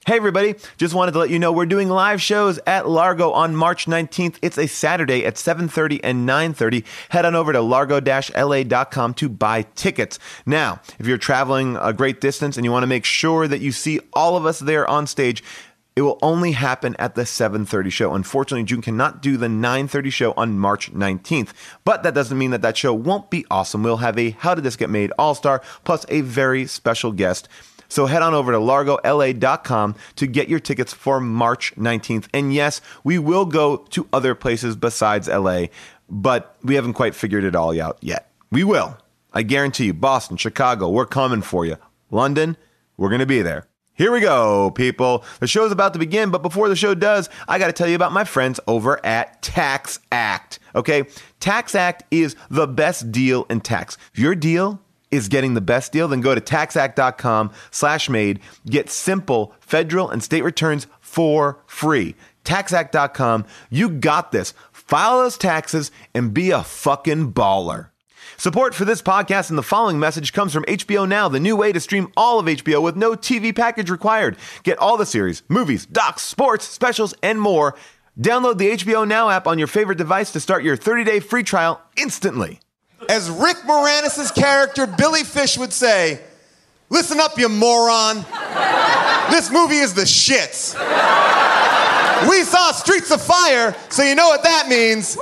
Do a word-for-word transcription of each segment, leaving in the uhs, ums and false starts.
Hey everybody, just wanted to let you know we're doing live shows at Largo on March nineteenth. It's a Saturday at seven thirty and nine thirty. Head on over to largo dash l a dot com to buy tickets. Now, if you're traveling a great distance and you want to make sure that you see all of us there on stage, it will only happen at the seven thirty show. Unfortunately, June cannot do the nine thirty show on March nineteenth, but that doesn't mean that that show won't be awesome. We'll have a How Did This Get Made All-Star plus a very special guest. So head on over to largo l a dot com to get your tickets for March nineteenth. And yes, we will go to other places besides L A, but we haven't quite figured it all out yet. We will. I guarantee you, Boston, Chicago, we're coming for you. London, we're going to be there. Here we go, people. The show's about to begin, but before the show does, I got to tell you about my friends over at TaxAct. Okay? TaxAct is the best deal in tax. If your deal is getting the best deal, then go to taxact.com slash made. Get simple federal and state returns for free. taxact dot com. You got this. File those taxes and be a fucking baller. Support for this podcast and the following message comes from H B O Now, the new way to stream all of H B O with no T V package required. Get all the series, movies, docs, sports, specials, and more. Download the H B O Now app on your favorite device to start your thirty-day free trial instantly. As Rick Moranis' character, Billy Fish, would say, listen up, you moron. This movie is the shits. We saw Streets of Fire, so you know what that means.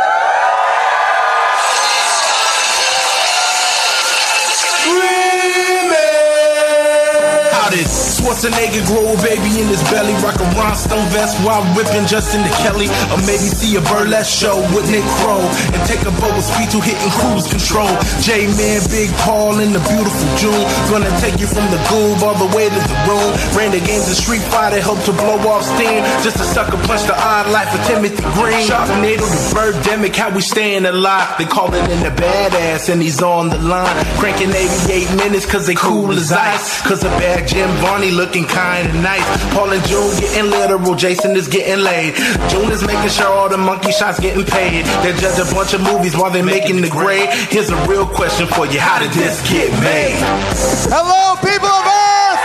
How did Schwarzenegger grow a baby in his belly? Rock a rhinestone vest while whipping Justin to Kelly. Or maybe see a burlesque show with Nick Crow and take a boat with speed to hitting cruise control. J-Man, Big Paul in the beautiful June. Gonna take you from the goob all the way to the room. Ran the games of Street Fighter, helped to blow off steam. Just a sucker punch the odd life of Timothy Green. Sharknado, the Birdemic, how we staying alive. They call it in the badass and he's on the line. Cranking eighty-eight minutes cause they cool as ice. Cause a bad Jim Varney looking kinda nice. Paul and June getting literal, Jason is getting laid. June is making sure all the monkey shots getting paid. They judge a bunch of movies while they're making the grade. Here's a real question for you, how did this get made? Hello, people of Earth!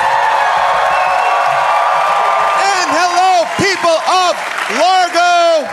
And hello, people of Largo!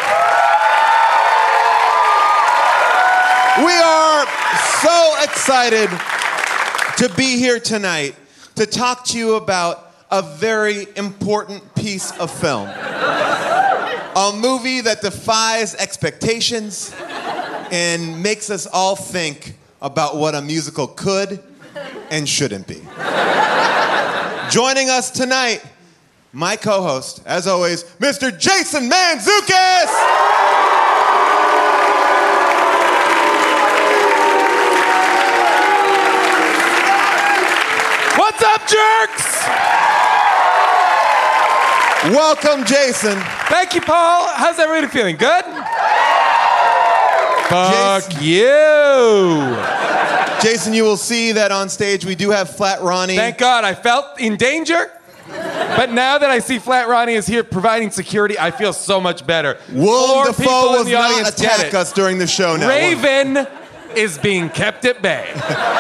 We are so excited to be here tonight to talk to you about a very important piece of film. A movie that defies expectations and makes us all think about what a musical could and shouldn't be. Joining us tonight, my co-host, as always, Mister Jason Mantzoukas! What's up, jerks? Welcome, Jason. Thank you, Paul. How's everybody feeling? Good? Fuck Jason. you. Jason, you will see that on stage we do have Flat Ronnie. Thank God. I felt in danger. But now that I see Flat Ronnie is here providing security, I feel so much better. Willem Four Dafoe people in will the not audience get attack it. us during the show now. Raven is being kept at bay.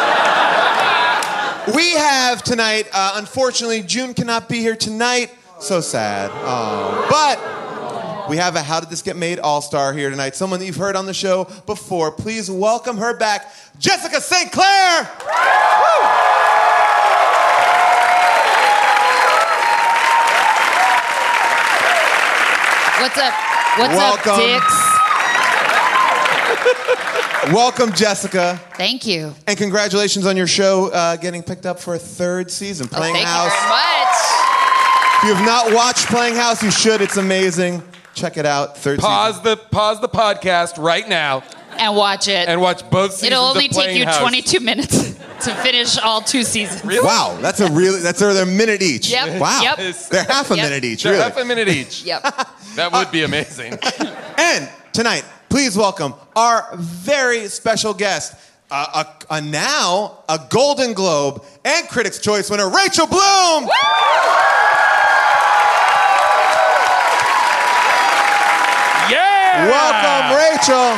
We have tonight, uh, unfortunately, June cannot be here tonight. So sad. Oh. But we have a How Did This Get Made All-Star here tonight. Someone that you've heard on the show before. Please welcome her back, Jessica Saint Clair. Woo! What's up? What's Welcome. up, dicks? Welcome, Jessica. Thank you. And congratulations on your show uh, getting picked up for a third season, Playing oh, thank House. you very much. If you have not watched Playing House, you should. It's amazing. Check it out. Third Pause season. the pause the podcast right now And watch it. and watch both seasons It'll only of take Playing you House. twenty-two minutes to finish all two seasons. Really? Wow, that's a really, that's they're a minute each. Yep. Wow. Yep. They're half a Yep. minute each, They're really. half a minute each. Yep. That would be amazing. And tonight, please welcome our very special guest, uh, a, a now a Golden Globe and Critics' Choice winner, Rachel Bloom. Woo! Yeah! Welcome, Rachel.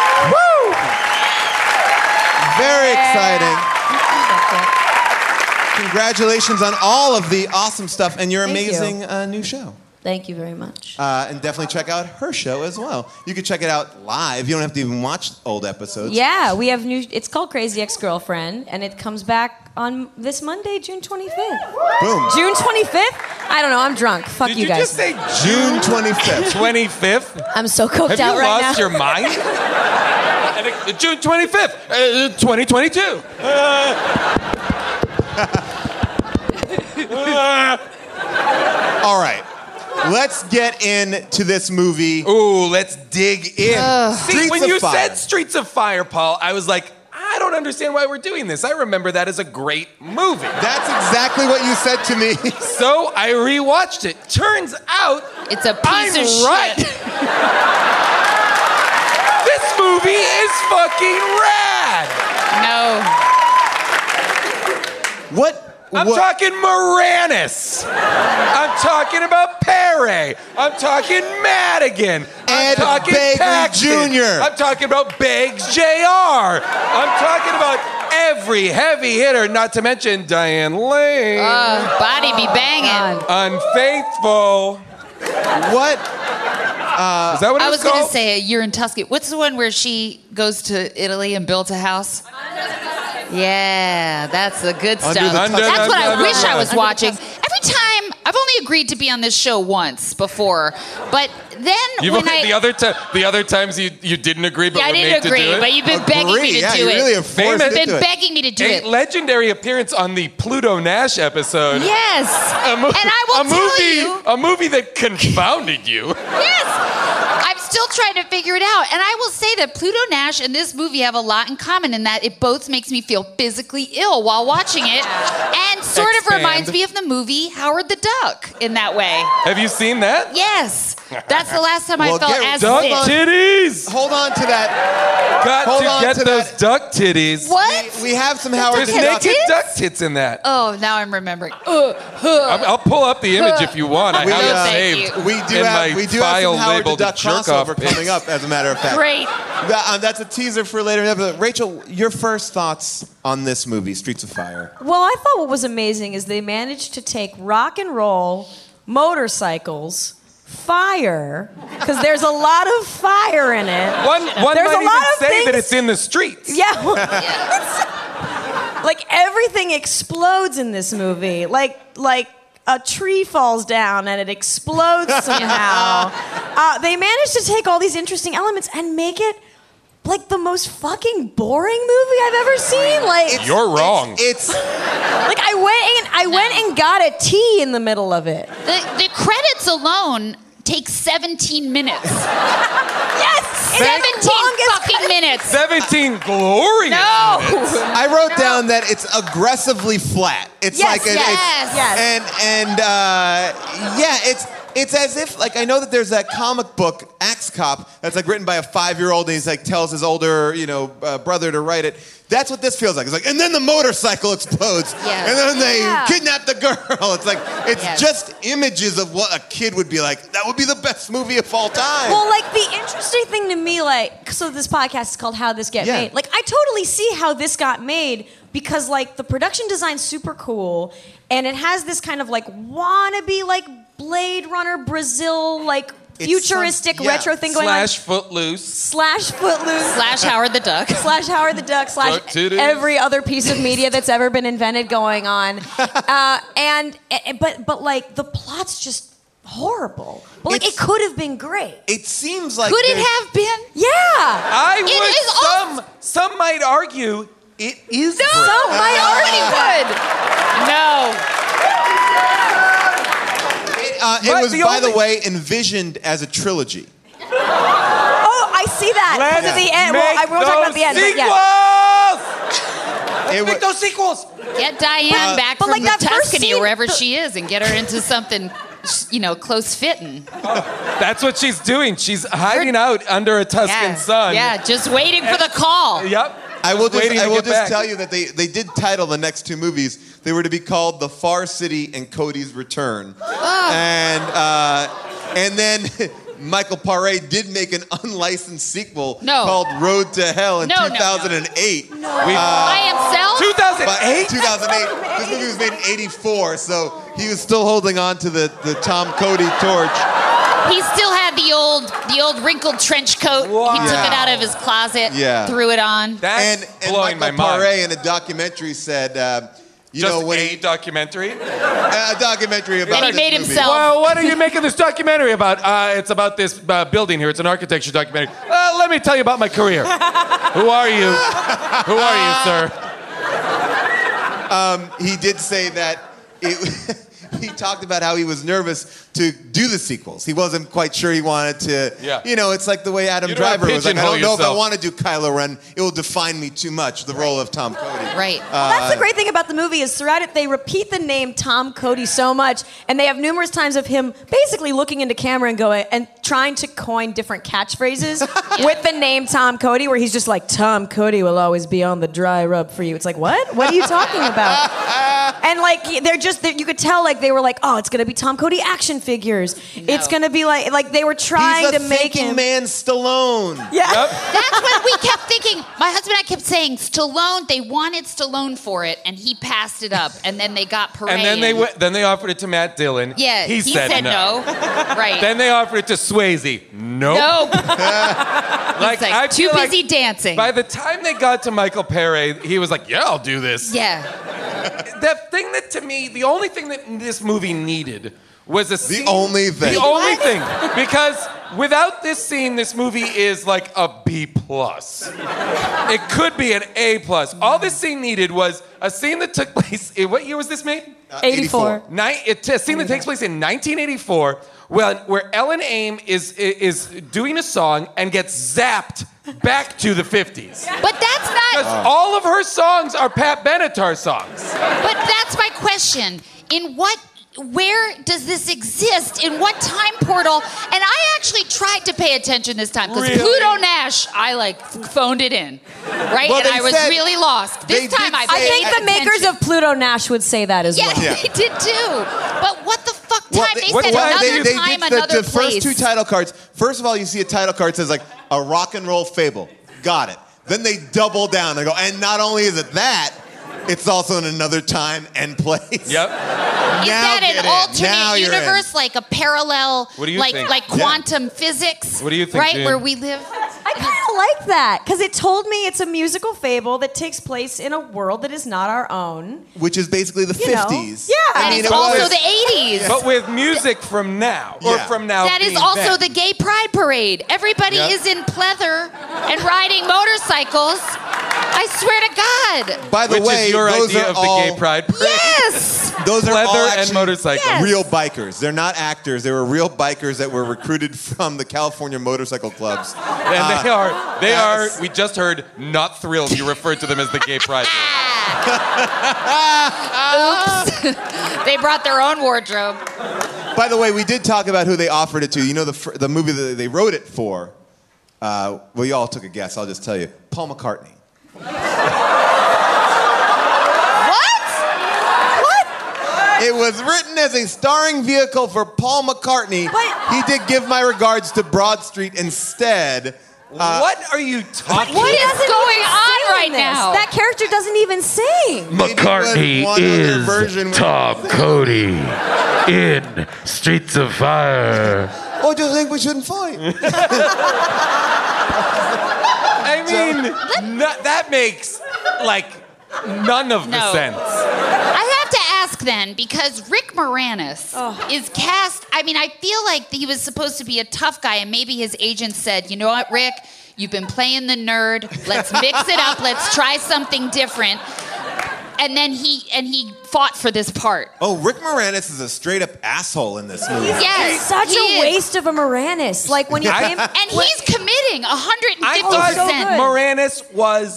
Woo! Very exciting. Congratulations on all of the awesome stuff and your Thank amazing you. uh, new show. Thank you very much. Uh, and definitely check out her show as well. You can check it out live. You don't have to even watch old episodes. Yeah, we have new. It's called Crazy Ex-Girlfriend, and it comes back on this Monday, June twenty-fifth. Boom. June twenty-fifth? I don't know. I'm drunk. Fuck Did you you guys. just say June twenty-fifth. twenty-fifth? I'm so coked Have out you right lost now. your mind? And it- June twenty-fifth, uh, twenty twenty-two. Uh, All right. Let's get into this movie. Ooh, let's dig in. See, Streets when of you Fire. said Streets of Fire, Paul, I was like, I don't understand why we're doing this. I remember that as a great movie. That's exactly what you said to me. So I rewatched it. Turns out It's a piece I'm of shit. right. This movie is fucking rad. No. What? I'm what? talking Moranis. I'm talking about Perry. I'm talking Madigan. I'm Ed talking Begley Paxton. Junior I'm talking about Beggs J R. I'm talking about every heavy hitter, not to mention Diane Lane. Uh, body be banging. Unfaithful. What? Is that what it I was was going called? to say, you're in Tuscany. What's the one where she goes to Italy and builds a house? Yeah, that's the good stuff. Under the Under That's the- what I under wish the- I was watching. Every time, I've only agreed to be on this show once before, but then You've when only, I... the other ti- the other times you, you didn't agree, but yeah, I were made didn't to agree, do it. but you've been begging me Agree. to Yeah, do you it. really have forced Famous- me You've to been do it. begging me to do A it. legendary appearance on the Pluto Nash episode. Yes. A mo- and I will a tell movie, you... a movie that confounded you. Yes! I'm still trying to figure it out. And I will say that Pluto Nash and this movie have a lot in common in that it both makes me feel physically ill while watching it and sort Expand. of reminds me of the movie Howard the Duck in that way. Have you seen that? Yes. That's the last time Well, I felt get- as Duck sick. titties. Hold on to that. Got Hold to on get to those that. duck titties. What? We have some Howard There's the Duck. naked tits? duck tits in that. Oh, now I'm remembering. Uh, uh. I'll, I'll pull up the image if you want. I We, have it uh, saved. you. We do in have my we do have file some Howard the labeled Duck jerk-off crossover pics. coming up, as a matter of fact. Great. That, uh, that's a teaser for later. But Rachel, your first thoughts on this movie, Streets of Fire? Well, I thought what was amazing is they managed to take rock and roll, motorcycles, fire, because there's a lot of fire in it. One, one There's might a even lot of say that things- it's in the streets. Yeah. well, it's- like everything explodes in this movie. Like like a tree falls down and it explodes somehow. uh, they managed to take all these interesting elements and make it like the most fucking boring movie I've ever seen. Like You're wrong. It's, it's like I went and I went and got a tea in the middle of it. The, the credits alone take seventeen minutes. Yes, seventeen fucking minutes. seventeen glorious No. minutes. I wrote down that it's aggressively flat. It's Yes, like a, yes. it's, Yes. and and uh, yeah, it's it's as if like I know that there's that comic book Axe Cop that's like written by a five-year-old and he's like tells his older you know uh, brother to write it. That's what this feels like. It's like, and then the motorcycle explodes, Yes. and then they Yeah. kidnap the girl. It's like it's Yes. just images of what a kid would be like. That would be the best movie of all time. Well, like the interesting thing to me, like, so this podcast is called How This Get Yeah. Made. Like, I totally see how this got made because, like, the production design's super cool, and it has this kind of like wannabe, like Blade Runner Brazil, like It's futuristic some- yeah. retro thing going Slash on. Footloose. Slash Footloose. Slash Howard the Duck. Slash Howard the Duck, slash Duck titties. every other piece of media that's ever been invented going on, uh, and eh, but but like the plot's just horrible. But like It's- it could have been great. it seems like Could it there's- have been? Yeah. I It would. is Some some might argue it is. No. great. So my Pretty argument. good. No. It, uh, it But was, the by the only- way, envisioned as a trilogy. Oh, I see that. Let's Because at the end, well, I make won't talk about those the end, but yeah. sequels! It Make wa- those sequels. Get Diane back but from like the that first Tuscany scene- or wherever she is and get her into something, you know, close fitting. That's what she's doing. She's hiding out under a Tuscan Yeah. sun. Yeah, just waiting for the call. Yep. I will just, waiting I to will get just back. tell you that they, they did title the next two movies. They were to be called The Far City and Cody's Return. And uh, and then Michael Paré did make an unlicensed sequel No. called Road to Hell in No, no, two thousand eight. We- By himself? two thousand But eight? two thousand eight. This movie was made in eighty-four, so he was still holding on to the, the Tom Cody torch. He still had the old the old wrinkled trench coat. Wow. He took Yeah. it out of his closet, Yeah. threw it on. That's And, and blowing Michael my mind. Paré in a documentary said, uh, you Just know, when a he, documentary? a documentary about And he this made movie. himself. Well, what are you making this documentary about? Uh, it's about this uh, building here. It's an architecture documentary. Uh, let me tell you about my career. Who are you? Who are you, sir? He did say that it, he talked about how he was nervous to do the sequels. He wasn't quite sure he wanted to. Yeah. You know, it's like the way Adam You don't Driver was like, I pigeonhole don't know if I yourself. want to do Kylo Ren. It will define me too much, the role of Tom Cody. Right. Well, that's the great thing about the movie is throughout it they repeat the name Tom Cody so much, and they have numerous times of him basically looking into camera and going and trying to coin different catchphrases with the name Tom Cody, where he's just like, Tom Cody will always be on the dry rub for you. It's like, what? What are you talking about? And like they're just they're, you could tell like they were like, oh, it's gonna be Tom Cody action figures. It's gonna be like like they were trying He's a to make thinking him. man Stallone. Yeah. That's what we kept thinking. My husband and I kept saying Stallone. They wanted Stallone for it, and he passed it up. And then they got Parade. And then they went, then they offered it to Matt Dillon. Yeah, he, said, no. Right. Then they offered it to Swayze. Nope. no. Like, It's like, I too feel like busy dancing. By the time they got to Michael Paré, he was like, "Yeah, I'll do this." Yeah. The thing that to me, the only thing that this movie needed was a scene. only thing. The only thing. Because without this scene, this movie is like a B plus. It could be an A plus. All this scene needed was a scene that took place. In, what year was this made? Uh, eighty-four. Ni- it, a scene that takes place in nineteen eighty-four, where, where Ellen Aim is is doing a song and gets zapped back to the fifties. But that's Because not. all of her songs are Pat Benatar songs. But that's my question. In what? Where does this exist? In what time portal? And I actually tried to pay attention this time because Really? Pluto Nash, I like phoned it in, right? Well, and they I was said- really lost. they This time did I say- I paid think the makers attention. of Pluto Nash would say that as Yeah, well. Yeah. they did too. But what the fuck time? Well, they what said time another they- they time, did the, another the place. first two title cards. First of all, you see a title card that says like a rock and roll fable. Got it. Then they double down. They go, and not only is it that, it's also in another time and place. Yep. Is Now that get an in. alternate Now you're in. universe, like a parallel, What do you like think? like Yeah. quantum physics? What do you think, Right June? where we live. I kind of like that because it told me it's a musical fable that takes place in a world that is not our own. Which is basically the You know. fifties. Yeah. I And mean, it's it also was- the eighties. But with music from now, or Yeah. from now. That is being also then. the gay pride parade. Everybody Yep. is in pleather and riding motorcycles. I swear to God. By the Which way, is your those idea are of all, the gay pride parade. Yes. Those are all Leather and actually motorcycles. Yes. real bikers. They're not actors. They were real bikers that were recruited from the California motorcycle clubs. And they are, they that are, is- we just heard, not thrilled you referred to them as the gay pride parade. Oops. They brought their own wardrobe. By the way, we did talk about who they offered it to. You know the fir- the movie that they wrote it for. Uh, well, you all took a guess. I'll just tell you. Paul McCartney. It was written as a starring vehicle for Paul McCartney. But- He did Give My Regards to Broad Street instead. Uh, what are you talking What He is doesn't going even on sing right this. now? That character doesn't even sing. Maybe it was McCartney one other is version with- Tom Cody in Streets of Fire. Oh, do you think we shouldn't fight? I mean, no, that makes, like, none of the No. sense. I have to ask then, because Rick Moranis is cast. I mean, I feel like he was supposed to be a tough guy, and maybe his agent said, you know what, Rick? You've been playing the nerd. Let's mix it up. Let's try something different. And then he and he fought for this part. Oh, Rick Moranis is a straight up asshole in this movie. Yes, He's such he a is. waste of a Moranis. Like when he came. And he's committing one hundred I fifty thought so percent. good. Moranis was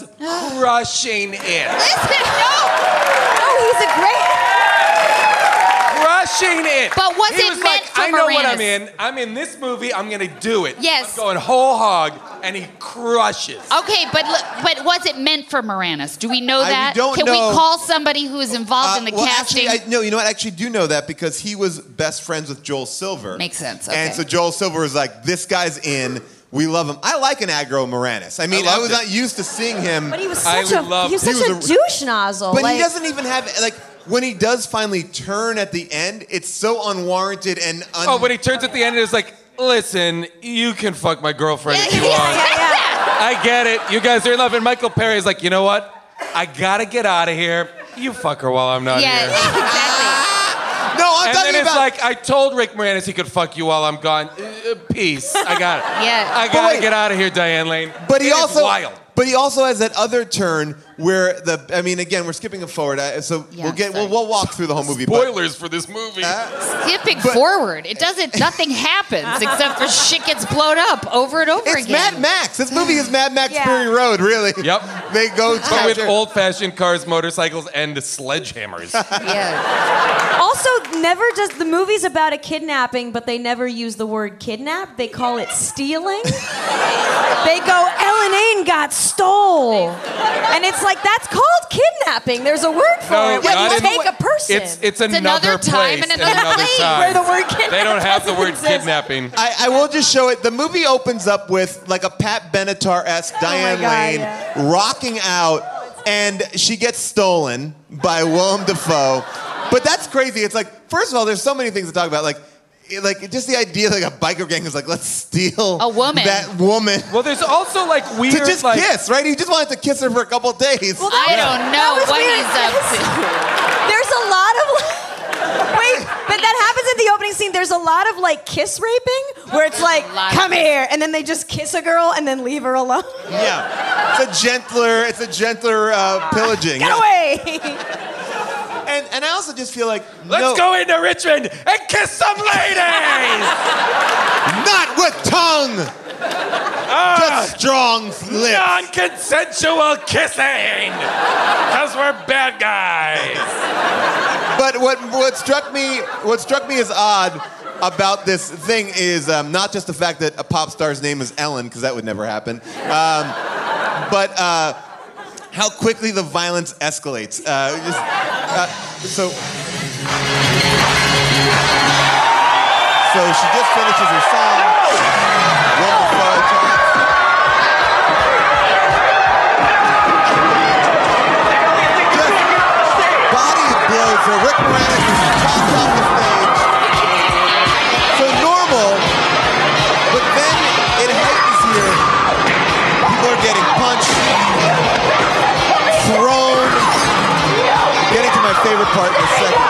crushing it. Listen, no. Oh, he's a great. crushing it. But was he it was meant like, for I know what Moranis? I'm in. I'm in this movie. I'm gonna do it. Yes. I'm going whole hog, and he crushes. Okay, but l- but was it meant for Moranis? Do we know I- we that? don't Can know. we call somebody who is involved Uh, in the well, casting? actually, I, no, you know what? I actually do know that because he was best friends with Joel Silver. Makes sense, And okay. so Joel Silver was like, this guy's in. We love him. I like an aggro Moranis. I mean, I, loved was it. not used to seeing him. But he was I such a love- he was he such was a, a- douche nozzle. But like, he doesn't even have, like, when he does finally turn at the end, it's so unwarranted and un- Oh, when he turns at the end, it's like, listen, you can fuck my girlfriend if you Yeah, want. yeah, yeah. I get it. You guys are in love. And Michael Perry is like, you know what? I gotta get out of here. You fuck her while I'm not yeah, here. exactly. No, I'm And talking then it's about. like, I told Rick Moranis he could fuck you while I'm gone. Uh, peace. I got it. Yeah. I But gotta wait. get out of here, Diane Lane. But he It is also, wild. but he also has that other turn where the. I mean, again, we're skipping it forward, uh, so Yeah, we'll get. sorry. We'll, we'll walk through the whole movie. but- Spoilers for this movie. Skipping But- forward, it doesn't. Nothing happens except for shit gets blown up over and over It's again. Mad Max. This movie is Mad Max Yeah. Fury Road, really. Yep. They go but with capture- old-fashioned cars, motorcycles, and sledgehammers. Yeah. Also, never does the movie's about a kidnapping, but they never use the word kidnap. They call it stealing. They go, Ellen Ain got stole, and it's like that's called kidnapping. There's a word for No, it. When not you in- take a person. It's it's It's another, another time place and another place. time. Where the word kidnap They don't have the doesn't word exist. kidnapping. I, I will just show it. The movie opens up with like a Pat Benatar-esque Diane Oh God, Lane yeah. rocking out, and she gets stolen by Willem Dafoe. But that's crazy. It's like, first of all, there's so many things to talk about. Like, like just the idea like a biker gang is like, let's steal A woman. that woman Well, there's also like weird, to just like, kiss, right? He just wanted to kiss her for a couple of days. I don't know was what weird. he's up to. There's a lot of wait, but that happens in the opening scene. There's a lot of like kiss raping where it's like, a lot of come here, and then they just kiss a girl and then leave her alone. Yeah, it's a gentler, it's a gentler uh, pillaging. Get Yeah. away. And and I also just feel like let's no, go into Richmond and kiss some ladies. not with tongue, just strong lips. Non-consensual kissing, because we're bad guys. But what what struck me what struck me as odd about this thing is um, not just the fact that a pop star's name is Ellen, because that would never happen, um, but uh, how quickly the violence escalates. Uh, just, uh, so, so she just finishes her song. Wonderful. Just body blows her. Rick Moranis is tossed off the stage. So normal, but then it heightens here. People are getting punched, thrown. Getting to my favorite part in a second.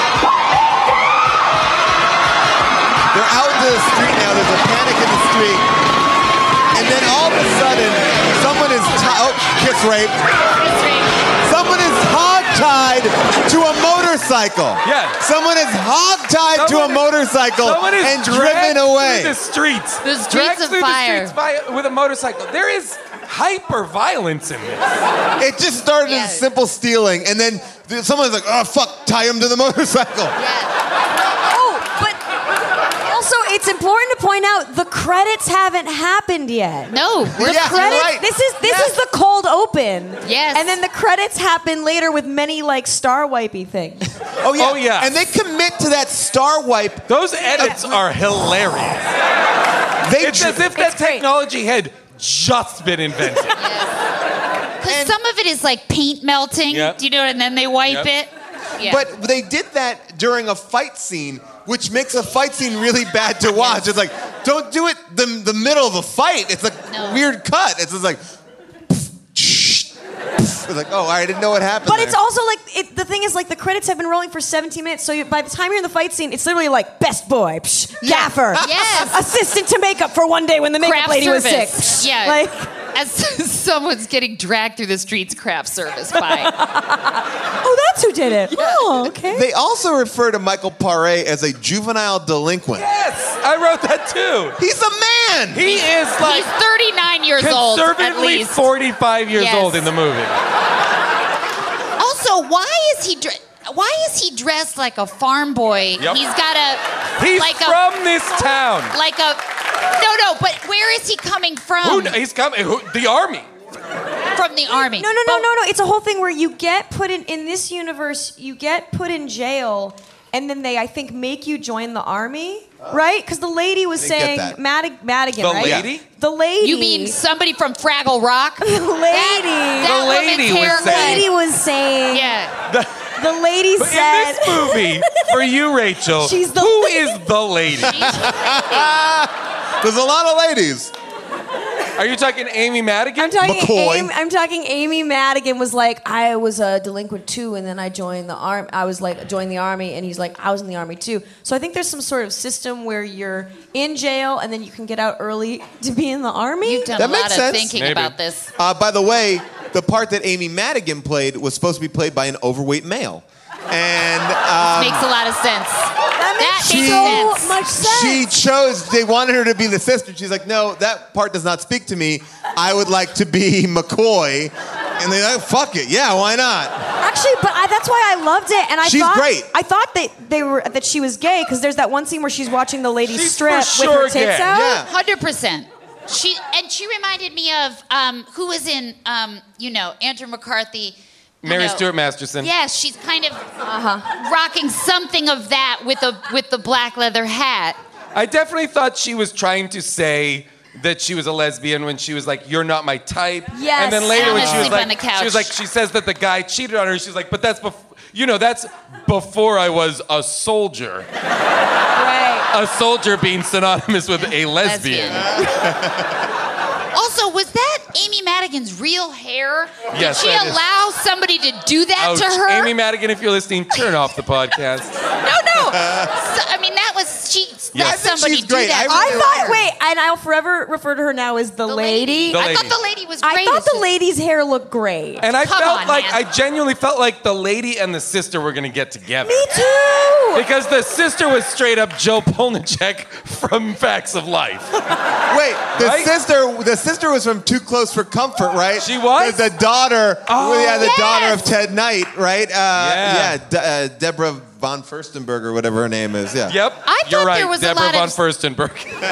They're out into the street now. There's a panic in the street. And then all of a sudden, someone is ti- oh, kiss rape. Someone is hog-tied to a motorcycle. Yeah. Someone is hog-tied to a Someone is- motorcycle Someone is and dragged driven away. through the streets. The streets Dragged of through fire. The streets by, with a motorcycle. There is hyper violence in this. It just started Yeah. as simple stealing, and then th- someone's like, "Oh fuck, tie him to the motorcycle." Yeah. Oh, but also it's important to point out the credits haven't happened yet. No. Well, The yeah, you're credits. right. This is this Yes. is the cold open. Yes. And then the credits happen later with many like star wipey things. Oh yeah. Oh, yeah. And they commit to that star wipe. Those edits are hilarious. They It's dr- as if that It's great. technology had just been invented. Because some of it is like paint melting. Yep. Do you know? And then they wipe Yep. it. Yeah. But they did that during a fight scene, which makes a fight scene really bad to watch. It's like, don't do it the the middle of a fight. It's like No. weird cut. It's just like, it's like, oh, I didn't know what happened. But there. it's also like it, the thing is like the credits have been rolling for seventeen minutes, so you, by the time you're in the fight scene, it's literally like best boy, psh, gaffer, Yes. assistant to makeup for one day when the makeup craft lady was service. sick. Psh, Yeah. like As someone's getting dragged through the streets, craft service by. oh, that's who did it. Oh, okay. They also refer to Michael Paré as a juvenile delinquent. Yes, I wrote that too. He's a man. He is like He's thirty-nine years old at conservatively least. forty-five years Yes. old in the movie. Also, why is he? Dra- why is he dressed like a farm boy? Yep. He's got a He's like from a, this town. like a no no. But where is he coming from? Who, kn- he's coming. Who, the army. From the army. No, no, no, But- no, no. It's a whole thing where you get put in in this universe. You get put in jail, and then they, I think, make you join the army, right? Because the lady was Didn't get saying that. Mad- Madigan, The right? lady? The lady. You mean somebody from Fraggle Rock? the lady? That, that The lady woman's was hair saying- lady was saying. Yeah. The lady But said. in this movie, for you, Rachel, She's the who lady. is the lady? There's a lot of ladies. Are you talking Amy Madigan? I'm talking. McCoy. Amy, I'm talking. Amy Madigan was like, I was a delinquent too, and then I joined the army. I was like, joined the army, and he's like, I was in the army too. So I think there's some sort of system where you're in jail and then you can get out early to be in the army. You've done That a lot makes of sense. thinking Maybe. about this. Uh, by the way, the part that Amy Madigan played was supposed to be played by an overweight male. And um, Makes a lot of sense. That makes That makes so sense. much sense. she chose, they wanted her to be the sister. She's like, no, that part does not speak to me. I would like to be McCoy. And they're like, fuck it. Yeah, why not? Actually, but I, that's why I loved it, and I She's thought great. I thought that they were that she was gay because there's that one scene where she's watching the lady She's strip for with sure her tits gay. out. Yeah. Hundred percent. She and she reminded me of um, who was in um, you know Andrew McCarthy. you Mary know. Stuart Masterson. Yes, she's kind of rocking something of that with the with the black leather hat. I definitely thought she was trying to say that she was a lesbian when she was like, "You're not my type." Yes. And then later I when wanna she was sleep like, on the couch. she was like, she says that the guy cheated on her. She's like, "But that's before, you know, that's before I was a soldier." Right. A soldier being synonymous with a lesbian. Also, was that Amy Madigan's real hair? Yes, Did she that is. allow somebody to do that Ouch. to her? Amy Madigan, if you're listening, turn off the podcast. no, no. So, I mean, that was she. Yeah. I Let think somebody she's do great. that. I to I really her. thought. Wait, and I'll forever refer to her now as the, The lady. The I lady. thought the lady was great. I thought It's the just- lady's hair looked great. And I Come felt on, like, man. I genuinely felt like the lady and the sister were going to get together. Me too. Because the sister was straight up Joe Polnicek from Facts of Life. Wait, the Right? sister, the sister was from Too Close for Comfort, right? She was? The, the daughter, Oh, yeah, the yes! daughter of Ted Knight, right? Uh, Yeah. yeah, De- uh, Deborah von Furstenberg or whatever her name is. Yeah. Yep. I You're thought right. there was a Deborah lot von of- Furstenberg.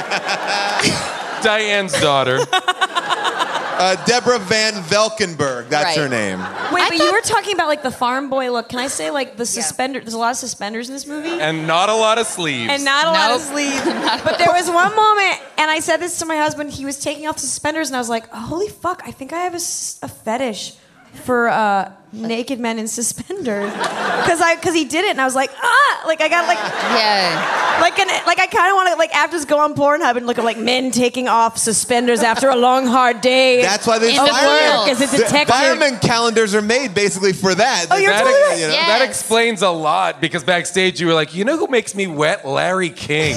Diane's daughter. Uh, Deborah Van Velkenberg, that's Right. her name. Wait, I but you thought- were talking about like the farm boy look. Can I say like the suspender? There's a lot of suspenders in this movie. And not a lot of sleeves. And not a lot of Nope. sleeves. But there was one moment, and I said this to my husband. He was taking off the suspenders, and I was like, "Holy fuck! I think I have a, s- a fetish for uh, naked men in suspenders." Because I, because he did it, and I was like, "Ah!" Like I got like, Yeah. like an, like I kind of want to like after just go on Pornhub and look at like men taking off suspenders after a long hard day. That's why they In the firemen- world. As a the detective. fireman calendars are made basically for that. Oh, you're that, totally right. you know? Yeah. that Yes. explains a lot because backstage you were like, you know who makes me wet? Larry King.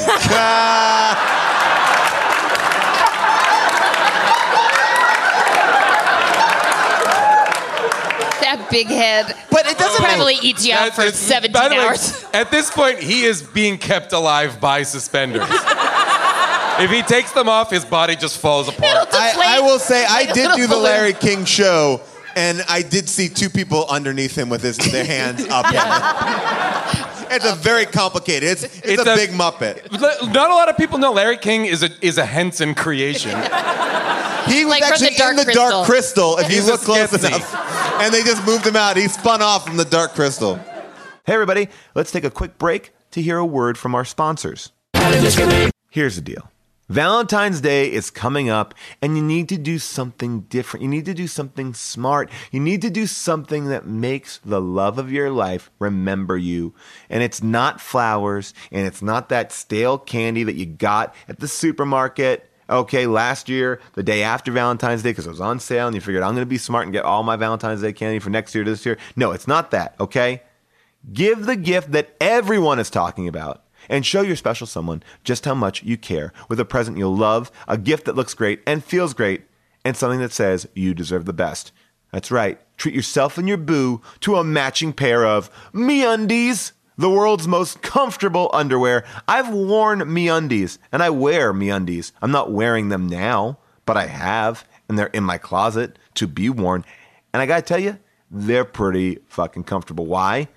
That big head But it doesn't probably make, eats you out for That's- seventeen by the way, hours. at this point, he is being kept alive by suspenders. If he takes them off, his body just falls apart. I, I will say I Like a did little do the balloon. Larry King show, and I did see two people underneath him with his, their hands up. It's a very complicated. It's it's, It's a, a- big Muppet. Not a lot of people know Larry King is a is a Henson creation. He was Like from actually the Dark in the Crystal. Dark Crystal. If you He's a look close Skitsy. enough, and they just moved him out. He spun off from the Dark Crystal. Hey, everybody, let's take a quick break to hear a word from our sponsors. Here's the deal. Valentine's Day is coming up, and you need to do something different. You need to do something smart. You need to do something that makes the love of your life remember you. And it's not flowers, and it's not that stale candy that you got at the supermarket. Okay, last year, the day after Valentine's Day, because it was on sale, and you figured, I'm going to be smart and get all my Valentine's Day candy for next year to this year. No, it's not that, okay? Give the gift that everyone is talking about and show your special someone just how much you care with a present you'll love, a gift that looks great and feels great, and something that says you deserve the best. That's right. Treat yourself and your boo to a matching pair of MeUndies, the world's most comfortable underwear. I've worn MeUndies, and I wear MeUndies. I'm not wearing them now, but I have, and they're in my closet to be worn. And I gotta tell you, they're pretty fucking comfortable. Why?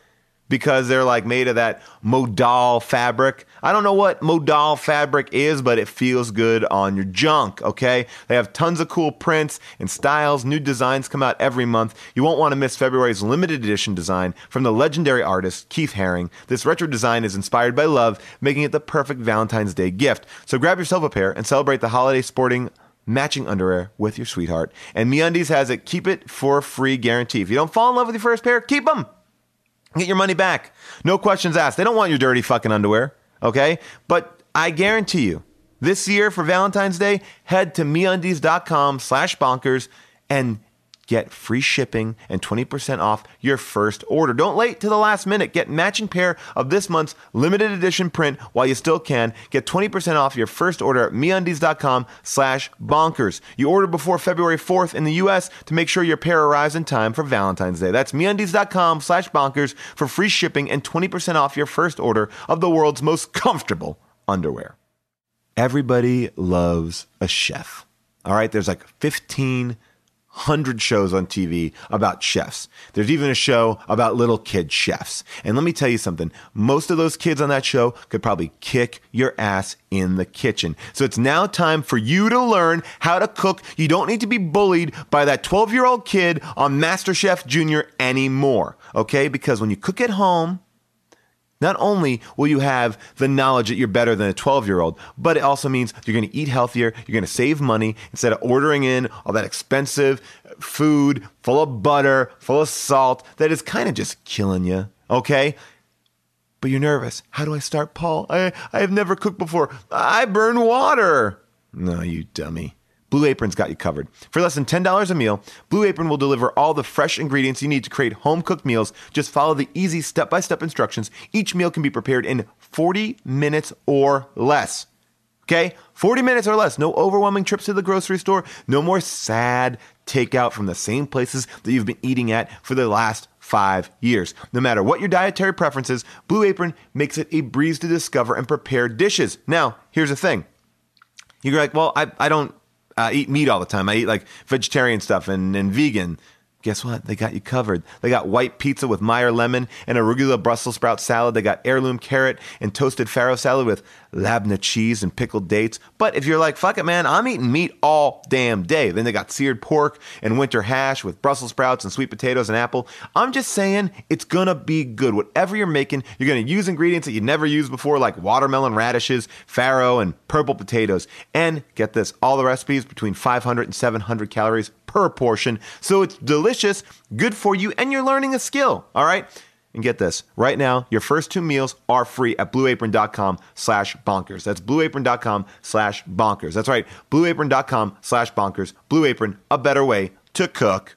because they're like made of that modal fabric. I don't know what modal fabric is, but it feels good on your junk, okay? They have tons of cool prints and styles. New designs come out every month. You won't want to miss February's limited edition design from the legendary artist Keith Haring. This retro design is inspired by love, making it the perfect Valentine's Day gift. So grab yourself a pair and celebrate the holiday sporting matching underwear with your sweetheart. And MeUndies has a keep it for free guarantee. If you don't fall in love with your first pair, keep them. Get your money back. No questions asked. They don't want your dirty fucking underwear, okay? But I guarantee you, this year for Valentine's Day, head to MeUndies.com slash bonkers and get free shipping and twenty percent off your first order. Don't wait to the last minute. Get matching pair of this month's limited edition print while you still can. Get twenty percent off your first order at MeUndies.com slash bonkers. You order before February fourth in the U S to make sure your pair arrives in time for Valentine's Day. That's MeUndies.com slash bonkers for free shipping and twenty percent off your first order of the world's most comfortable underwear. Everybody loves a chef. All right, there's like fifteen hundred shows on T V about chefs. There's even a show about little kid chefs. And let me tell you something. Most of those kids on that show could probably kick your ass in the kitchen. So it's now time for you to learn how to cook. You don't need to be bullied by that twelve-year-old kid on MasterChef Junior anymore. Okay? Because when you cook at home, not only will you have the knowledge that you're better than a twelve-year-old, but it also means you're going to eat healthier, you're going to save money instead of ordering in all that expensive food full of butter, full of salt, that is kind of just killing you, okay? But you're nervous. How do I start, Paul? I, I have never cooked before. I burn water. No, you dummy. Blue Apron's got you covered. For less than ten dollars a meal, Blue Apron will deliver all the fresh ingredients you need to create home-cooked meals. Just follow the easy step-by-step instructions. Each meal can be prepared in forty minutes or less. Okay? forty minutes or less. No overwhelming trips to the grocery store. No more sad takeout from the same places that you've been eating at for the last five years. No matter what your dietary preferences, Blue Apron makes it a breeze to discover and prepare dishes. Now, here's the thing. You're like, well, I, I don't Uh, eat meat all the time. I eat like vegetarian stuff and, and vegan. Guess what? They got you covered. They got white pizza with Meyer lemon and arugula Brussels sprout salad. They got heirloom carrot and toasted farro salad with labneh cheese and pickled dates. But if you're like, fuck it, man, I'm eating meat all damn day. Then they got seared pork and winter hash with Brussels sprouts and sweet potatoes and apple. I'm just saying it's gonna be good. Whatever you're making, you're gonna use ingredients that you never used before, like watermelon radishes, farro, and purple potatoes. And get this, all the recipes between five hundred and seven hundred calories per portion. So it's delicious, good for you, and you're learning a skill, all right? And get this, right now, your first two meals are free at blueapron.com slash bonkers. That's blueapron.com slash bonkers. That's right, blueapron.com slash bonkers. Blue Apron, a better way to cook.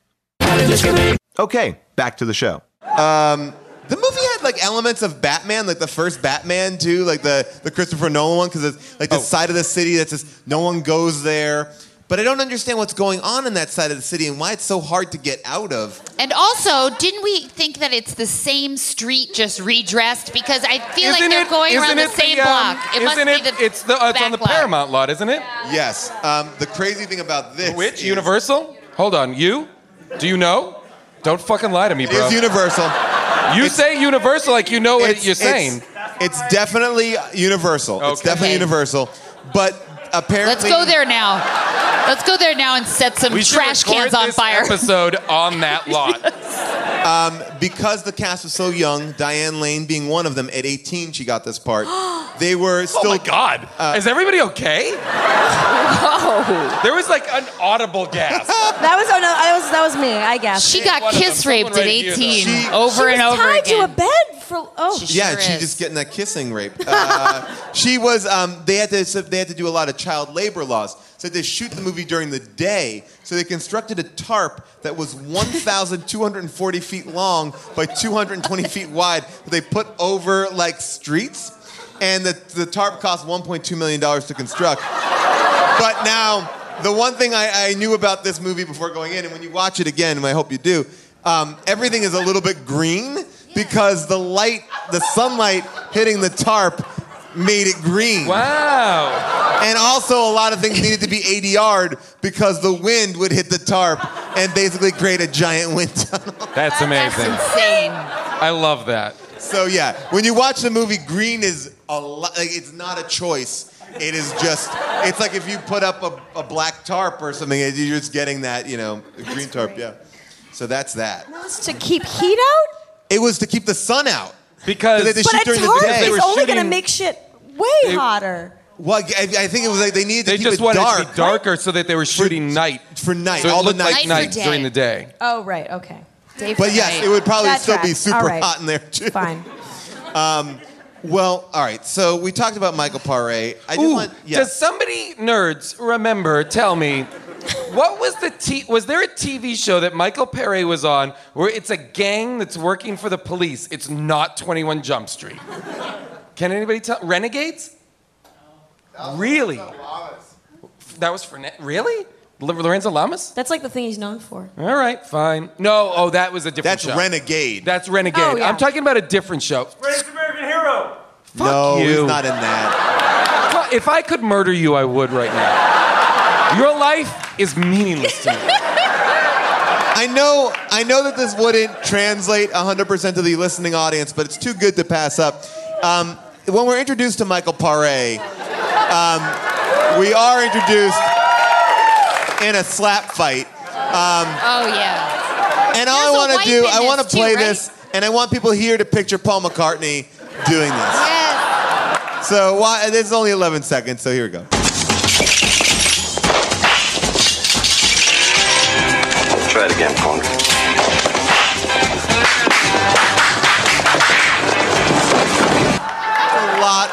Okay, back to the show. Um, the movie had like elements of Batman, like the first Batman too, like the, the Christopher Nolan one, because it's like this oh. side of the city that's just, no one goes there. But I don't understand what's going on in that side of the city and why it's so hard to get out of. And also, didn't we think that it's the same street just redressed? Because I feel isn't like they're it, going around the same the, um, block. It must it, be the It's, the, uh, it's on the lot. Paramount lot, isn't it? Yes. Um, the crazy thing about this Which? is... Universal? Hold on. You? Do you know? Don't fucking lie to me, bro. It's Universal. You it's, say Universal like you know what it's, you're saying. It's, it's definitely Universal. Okay. It's definitely Okay. Universal. But apparently... Let's go there now. Let's go there now and set some we trash cans on this fire. Episode on that lot. Um, because the cast was so young, Diane Lane being one of them, at eighteen she got this part. They were still... Oh my God. Uh, Is everybody okay? Whoa. There was like an audible gasp. That was, oh no, that was, that was me, I guess. She got One of kiss them, raped someone at right here, eighteen, though. She- over she and was over tied again. to a bed for, oh. She Yeah, sure she's is. just getting that kissing rape. Uh, she was. Um, they had to. So they had to do a lot of child labor laws. So they shoot the movie during the day. So they constructed a tarp that was one thousand two hundred forty feet long by two hundred twenty feet wide. That they put over like streets, and the the tarp cost one point two million dollars to construct. But now, the one thing I, I knew about this movie before going in, and when you watch it again, and I hope you do, um, everything is a little bit green. Because the light, the sunlight hitting the tarp made it green. Wow. And also a lot of things needed to be A D R'd because the wind would hit the tarp and basically create a giant wind tunnel. That's amazing. That's insane. I love that. So yeah, when you watch the movie, green is a lot. Like, it's not a choice. It is just. It's like if you put up a, a black tarp or something, you're just getting that, you know, green tarp. Yeah. So that's that. It's to keep heat out? It was to keep the sun out. Because They- they But shoot a during the tarp day. They is were only going to shooting- make shit way They- hotter. Well, I, I think it was like they needed to they keep just it wanted dark it to be darker so that they were shooting night. for night, So it all the looked night. like Night for night day. during the day. Oh, right, okay. Day But for yes, night. it would probably That still be tracks. super All right. hot in there too. Fine. Well, all right. So we talked about Michael Paré. I just Ooh, want. Yeah. does somebody nerds remember? Tell me, what was the t- was there a T V show that Michael Paré was on where it's a gang that's working for the police? It's not twenty-one Jump Street. Can anybody tell? Renegades? Really? That was for really? L- Lorenzo Lamas? That's like the thing he's known for. All right, fine. No, oh, that was a different That's show. Renegade. That's Renegade. Oh, yeah. I'm talking about a different show. Greatest American hero. Fuck no, you. he's not in that. If I could murder you, I would right now. Your life is meaningless to me. I know. I know that this wouldn't translate one hundred percent to the listening audience, but it's too good to pass up. Um, when we're introduced to Michael Paré, um, we are introduced in a slap fight. Oh yeah. And all There's I a want wipe to do, in I want to this too, play right? this, and I want people here to picture Paul McCartney doing this. Yes. So why, this is only eleven seconds, so here we go. Try it again, punk. A lot,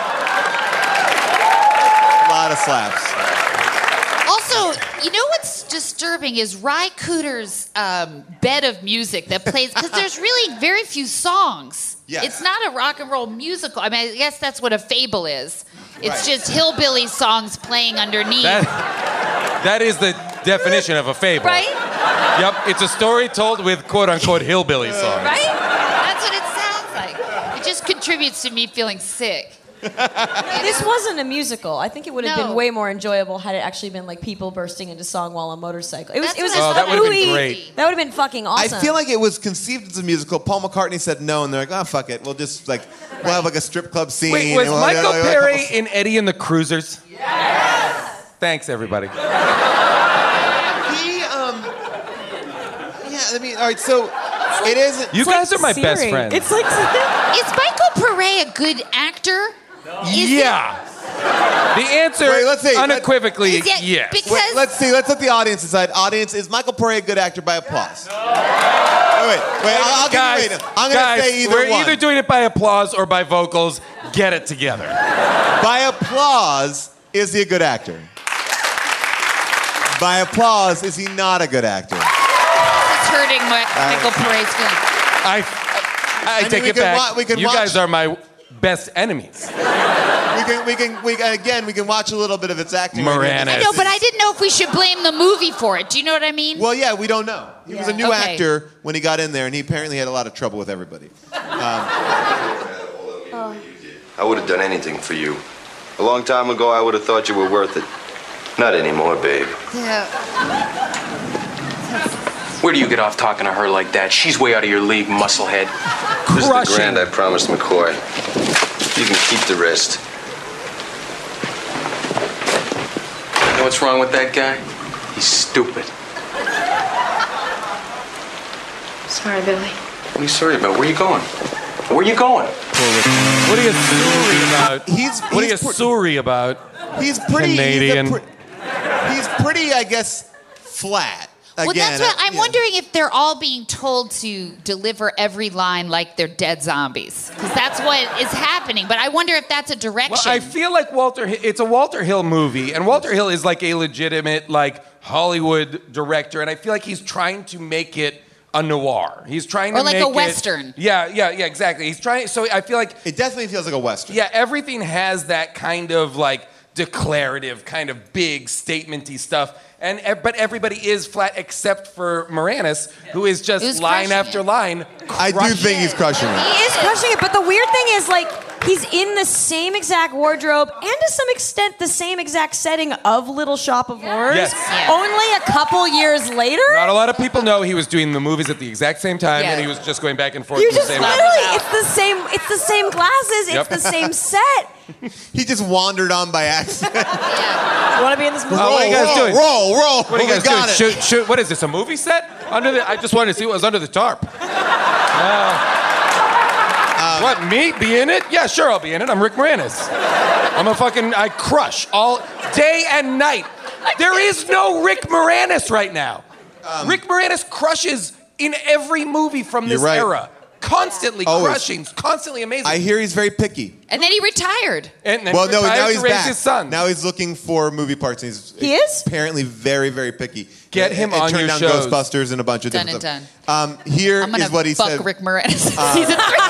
a lot of slaps. Also, you know what's disturbing is Ry Cooder's um, bed of music that plays, because there's really very few songs. Yes. It's not a rock and roll musical. I mean, I guess that's what a fable is. It's Right. just hillbilly songs playing underneath. That, that is the definition of a fable. Right? Yep, it's a story told with quote-unquote hillbilly songs. Right? That's what it sounds like. It just contributes to me feeling sick. This wasn't a musical. I think it would have No. been way more enjoyable had it actually been like people bursting into song while on a motorcycle. It was. That's It was. what a I Oh, that fun would've been movie. great. That would have been fucking awesome. I feel like it was conceived as a musical. Paul McCartney said no, and they're like, oh, fuck it. We'll just, like, we'll have, like, a strip club scene. Wait, was and we'll Michael have, like, a Paré couple- in Eddie and the Cruisers? Yes! Thanks, everybody. He, um... Yeah, I mean, all right, so it is... You It's guys like are my best Siri. friends. It's like. Is Michael Paré a good actor? Is yeah. The answer, Wait, let's see. unequivocally, Is it- yes. because- Wait, let's see. Let's let the audience decide. Audience, is Michael Paré a good actor by applause? Wait, wait, wait. I'll, I'll guys, give you wait. I'm going guys, to say either we're one. either doing it by applause or by vocals. Get it together. By applause, is he a good actor? By applause, is he not a good actor? It's hurting my, Michael Paré's feelings. I, I, I mean, take we it can back. wa- we can you watch- guys are my best enemies. We can, we can, we can, again, we can watch a little bit of its acting. right here. Moranis. I know, but I didn't know if we should blame the movie for it. Do you know what I mean? Well, yeah, we don't know. He was a new Okay. actor when he got in there, and he apparently had a lot of trouble with everybody. I would have done anything for you. A long time ago, I would have thought you were worth it. Not anymore, babe. Yeah. Where do you get off talking to her like that? She's way out of your league, musclehead. This is the Crushing. grand I promised McCoy. You can keep the rest. You know what's wrong with that guy? He's stupid. Sorry, Billy. What are you sorry about? Where are you going? Where are you going? What are you sorry about? He's, What are you he's, pre- sorry about? he's pretty. Canadian. He's, a pre- he's pretty, I guess, flat. Well, Again, that's what uh, I'm yeah. wondering if they're all being told to deliver every line like they're dead zombies, because that's what is happening. But I wonder if that's a direction. Well, I feel like Walter. Hi- It's a Walter Hill movie, and Walter Hill is like a legitimate like Hollywood director, and I feel like he's trying to make it a noir. He's trying to Or like make a it- Western. Yeah, yeah, yeah, exactly. He's trying. So I feel like It definitely feels like a Western. yeah, everything has that kind of like declarative, kind of big statementy stuff. And ev- but everybody is flat except for Moranis, who is just Who's line crushing after it. line. I do crushing think he's crushing He it. is crushing it, but the weird thing is, like, He's in the same exact wardrobe and to some extent the same exact setting of Little Shop of Horrors. Yes. Yeah. Only a couple years later. Not a lot of people know he was doing the movies at the exact same time, Yeah. and he was just going back and forth. You in the just same literally, it's the same. It's the same glasses. It's Yep. the same set. He just wandered on by accident. You want to be in this movie? Oh, what are you guys roll, doing? Roll, roll. What are you We guys got doing? it. Shoot, shoot. What is this? A movie set? Under the? I just wanted to see what was under the tarp. Uh, what? Me be in it? Yeah, sure, I'll be in it. I'm Rick Moranis. I'm a fucking. I crush all day and night. There is no Rick Moranis right now. Um, Rick Moranis crushes in every movie from this You're right. era. Constantly Always. crushing, constantly amazing. I hear he's very picky. And then he retired. and then Well, no, retired now to he's raise back. his son. Now he's looking for movie parts. And he's He is? apparently very, very picky. Get It- him it on turned your down shows. Ghostbusters and a bunch of Done different and stuff. Um, here I'm gonna is what he fuck said. Rick Moranis in season three.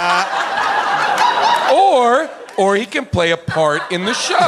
Or, or he can play a part in the show.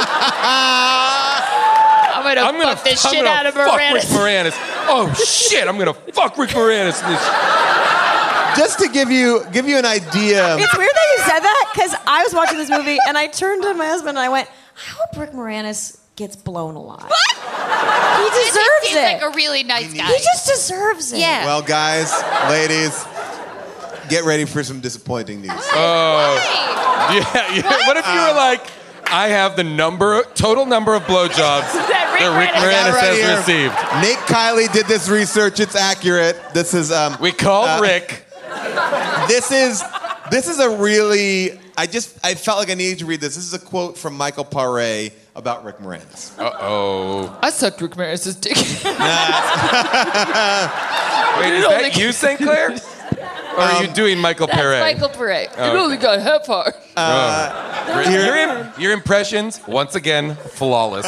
I'm gonna I'm gonna fuck the I'm shit gonna out of fuck Rick Moranis. Moranis. Oh shit! I'm gonna fuck Rick Moranis in this. Just to give you give you an idea. It's weird that you said that because I was watching this movie and I turned to my husband and I went, I hope Rick Moranis gets blown alive. What? He deserves He seems it. like a really nice guy. He just deserves it. Yeah. Well, guys, ladies, get ready for some disappointing news. Oh. Yeah, yeah. What if you were like, I have the number, total number of blowjobs That Rick that Rick Moranis- Moranis Right has here. received. Nate Kiley did this research. It's accurate. This is um. We called uh, Rick. This is this is a really. I just I felt like I needed to read this. This is a quote from Michael Paré about Rick Moranis. Uh oh. I sucked Rick Moranis' dick. Wait, is that you, Saint Clair? Or are you doing Michael That's Paré? Michael Paré. Oh, It only got half hard. Your, your, im- your impressions, once again, flawless.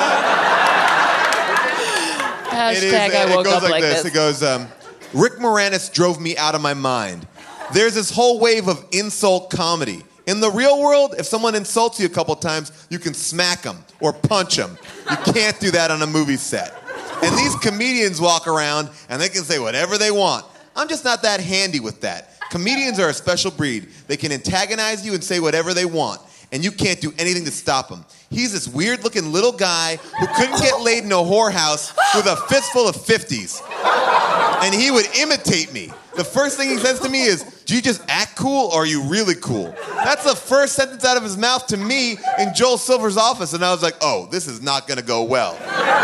Hashtag It is, I it woke goes up like, like this. this. It goes, um, Rick Moranis drove me out of my mind. There's this whole wave of insult comedy. In the real world, if someone insults you a couple times, you can smack them or punch them. You can't do that on a movie set. And these comedians walk around and they can say whatever they want. I'm just not that handy with that. Comedians are a special breed. They can antagonize you and say whatever they want, and you can't do anything to stop them. He's this weird-looking little guy who couldn't get laid in a whorehouse with a fistful of fifties. And he would imitate me. The first thing he says to me is, do you just act cool or are you really cool? That's the first sentence out of his mouth to me in Joel Silver's office, and I was like, oh, this is not gonna go well.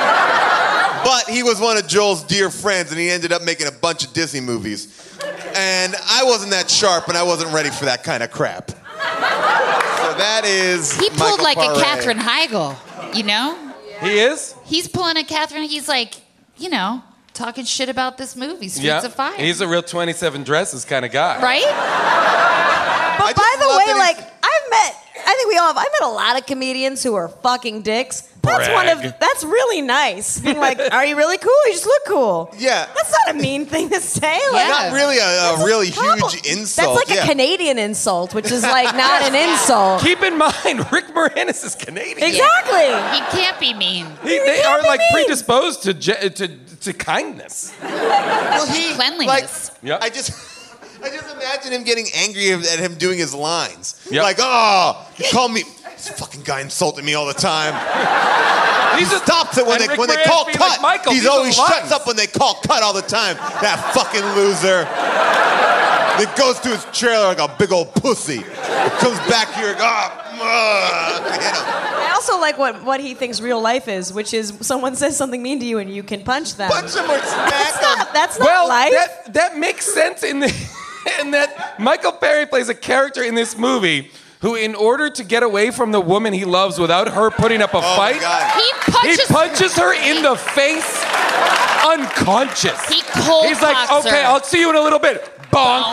But he was one of Joel's dear friends, and he ended up making a bunch of Disney movies. And I wasn't that sharp, and I wasn't ready for that kind of crap. So that is He pulled Michael like Paré. a Katherine Heigl, you know? He is? He's pulling a Katherine. He's like, you know, talking shit about this movie, Streets Yeah. of Fire. He's a real twenty-seven dresses kind of guy. Right? But I by just the love way, that like, he's- I've met, I think we all have, I've met a lot of comedians who are fucking dicks. That's one Brag. of, that's really nice. Being like, are you really cool? You just look cool. Yeah. That's not a mean thing to say. Like, Yeah. Not really a, a really compliment. huge insult. That's like yeah. a Canadian insult, which is like not an insult. Keep in mind, Rick Moranis is Canadian. Exactly. He can't be mean. He, they can't are be like mean. predisposed to, ge- to to kindness. Well, he, Cleanliness. Like, Yep. I just, I just imagine him getting angry at him doing his lines. Yep. Like, oh, he called me. This fucking guy insulted me all the time. He He's a- stops it when and they Rick when they Moranis call being cut. like, Michael, He's these are always the shuts lines. up when they call cut all the time. That fucking loser. That goes to his trailer like a big old pussy. Comes back here, oh, uh, you know. I also like what, what he thinks real life is, which is someone says something mean to you and you can punch them. Punch him or smack That's him. not, that's not Well, life. that that makes sense in the in that Michael Paré plays a character in this movie who, in order to get away from the woman he loves without her putting up a Oh my fight, God. He he punches. punches her in the face, unconscious. He cold He's like, cocks okay, her. I'll see you in a little bit. Bonk.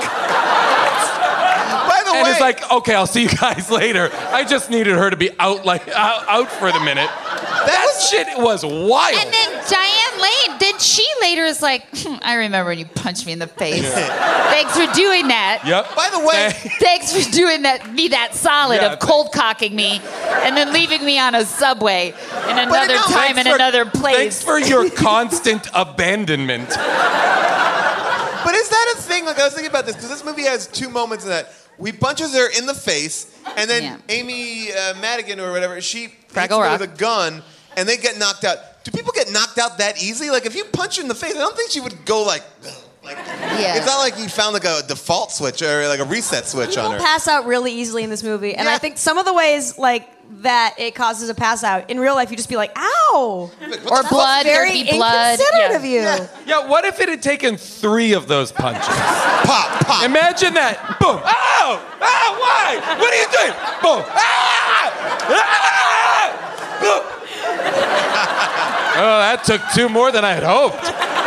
By the And way, it's like, okay, I'll see you guys later. I just needed her to be out like out, out for the minute. That shit was wild. And then Diane Lane, then she later is like, "Hmm, I remember when you punched me in the face. Thanks for doing that. Yep. by the way, Thanks for doing that, me that solid Yeah, of cold cocking me and then leaving me on a subway in another no, time thanks in for- another place. Thanks for your constant abandonment. But is that a thing? Like, I was thinking about this because this movie has two moments in that. He punches her in the face, And then Yeah. Amy uh, Madigan or whatever, she hits Fraggle her Rock. with a gun, and they get knocked out. Do people get knocked out that easy? Like, if you punch her in the face, I don't think she would go like, like. Yeah. It's not like he found like a default switch or like a reset switch People on her. pass out really easily in this movie, and Yeah. I think some of the ways like that it causes a pass out in real life, you just be like, "Ow!" Or blood, Very there'd be blood. inconsiderate Yeah. of you. Yeah. Yeah, what if it had taken three of those punches? Pop, pop. Imagine that. Boom. Ow! Ow! Why? What are you doing? Boom. Ah! Ah! Boom. Oh, that took two more than I had hoped.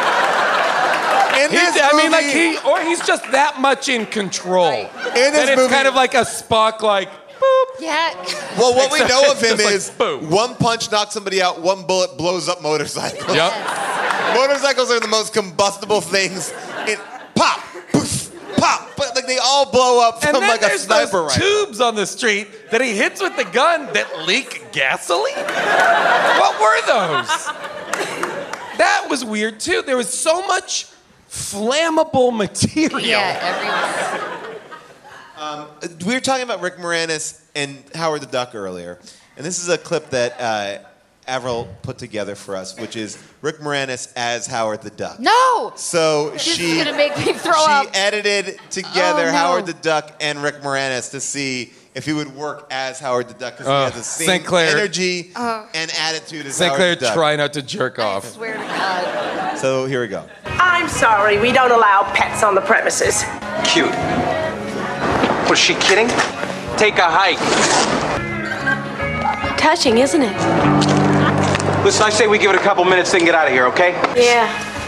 In He, this I movie, mean, like he, or he's just that much in control. In that this it's movie- kind of like a Spock, like, boop. Yeah. well, what we Except know of it's him just like, is boom. one punch knocks somebody out, one bullet blows up motorcycles. Yep. Motorcycles are the most combustible things. It pop, poof, pop, but like they all blow up And from then like a there's sniper those rifle. tubes on the street that he hits with the gun that leak gasoline. What were those? That was weird too. There was so much flammable material. Yeah, everywhere. We were talking about Rick Moranis and Howard the Duck earlier, and this is a clip that uh, Avril put together for us, which is Rick Moranis as Howard the Duck. No. So This she is gonna make me throw she up. edited together Oh, no. Howard the Duck and Rick Moranis to see if he would work as Howard the Duck because Oh, he has the same Saint Clair. energy and attitude as Saint Howard Clair, the Duck. try not to jerk off. Swear to God. So here we go. I'm sorry, we don't allow pets on the premises. Cute. Was she kidding? Take a hike. Touching, isn't it? Listen, I say we give it a couple minutes, then get out of here, okay? Yeah.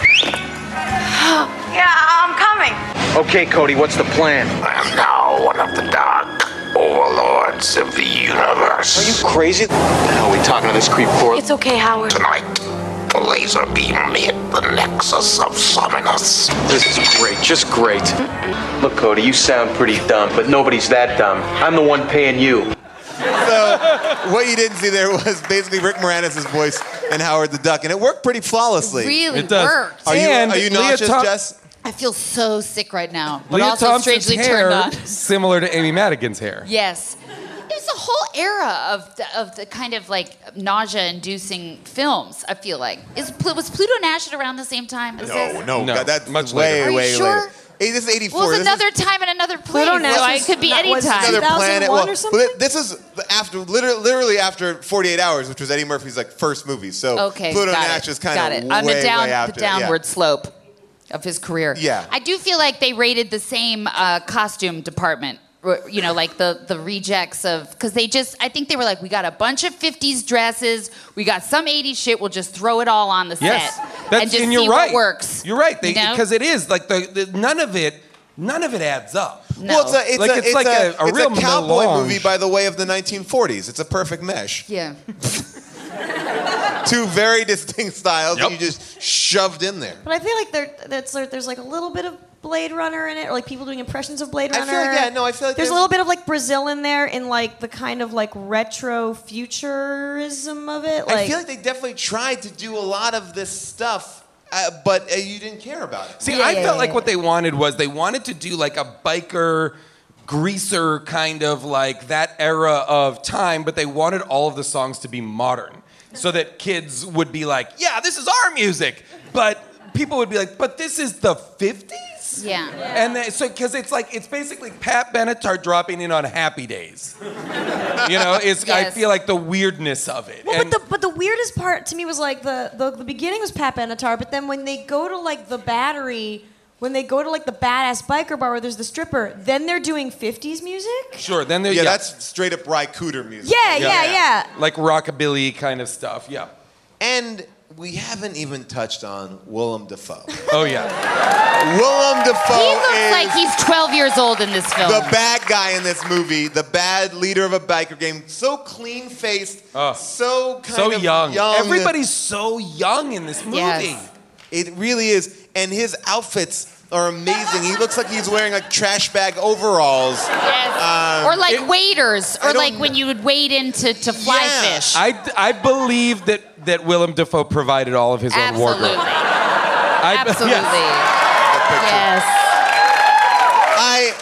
Yeah, I'm coming. Okay, Cody, what's the plan? I'm now one of the dark overlords of the universe. Are you crazy? What the hell are we talking to this creep for? It's okay, Howard. Tonight, the laser beam hit the nexus of summoners. This is great, just great. Look, Cody, you sound pretty dumb, but nobody's that dumb. I'm the one paying you. So what you didn't see there was basically Rick Moranis' voice and Howard the Duck, and it worked pretty flawlessly. Really It does. worked. Are you, And are you Leah nauseous, Thom- Jess? I feel so sick right now, but Leah also Thompson's strangely hair, turned on. similar to Amy Madigan's hair. Yes. It was a whole era of the, of the kind of like nausea-inducing films, I feel like. Is, Pl- was Pluto Nash around the same time as No, this? no, No, God, that's much way, later. Are you way sure? later. Hey, this is eighty-four. Well, it was This another is time and another place, Pluto Nash so was- it could be that any was time. another planet. 2001 Well, or something? but this is after literally, literally after forty-eight hours, which was Eddie Murphy's like first movie. So Okay, Pluto got Nash it. is kind got of it. way, On the down, way after. the downward Yeah. slope of his career. Yeah. I do feel like they raided the same uh, costume department. r- You know, like the the rejects of because they just I think they were like, we got a bunch of fifties dresses, we got some eighties shit, we'll just throw it all on the Yes, set that's and just and you're see right. what works. You're right. You know? Because it is like the, the none of it, none of it adds up. No. Well, it's a, it's Like, a, it's it's like a, a- a it's real a cowboy melange. movie by the way of the nineteen forties. It's a perfect mesh. Yeah. Two very distinct styles Yep. that you just shoved in there. But I feel like there, that's like, there's like a little bit of Blade Runner in it, or like people doing impressions of Blade I Runner. feel like- yeah, no, I feel like there's, there's- a little bit of like Brazil in there, in like the kind of like retro futurism of it. Like, I feel like they definitely tried to do a lot of this stuff, uh, but uh, you didn't care about it. See, Yeah, I yeah, felt yeah, like yeah. what they wanted was they wanted to do like a biker greaser kind of like that era of time, but they wanted all of the songs to be modern so that kids would be like, yeah, this is our music. But people would be like, but this is the fifties? Yeah. And they, so, because it's like, it's basically Pat Benatar dropping in on Happy Days. You know, it's, I Yes. feel like the weirdness of it. Well, And- but the but the weirdest part to me was like the, the the beginning was Pat Benatar, but then when they go to like the Battery, when they go to like the badass biker bar where there's the stripper, then they're doing fifties music. sure, then there, Yeah, yeah, that's straight up Ry Cooder music. Yeah, yeah, yeah. like rockabilly kind of stuff. Yeah. And we haven't even touched on Willem Dafoe. Oh, yeah. Willem Dafoe He looks is like he's twelve years old in this film. the bad guy in this movie, the bad leader of a biker gang. So clean faced, Oh. so kind So of young. young. Everybody's so young in this movie. Yes. It really is. And his outfits are amazing. He looks like he's wearing like trash bag overalls. Yes. Um, or like it- waiters, I or don't like when you would wade into to fly Yeah. fish. I, I believe that, that Willem Dafoe provided all of his own Absolutely. wardrobe. I, Absolutely. yes. Yes. I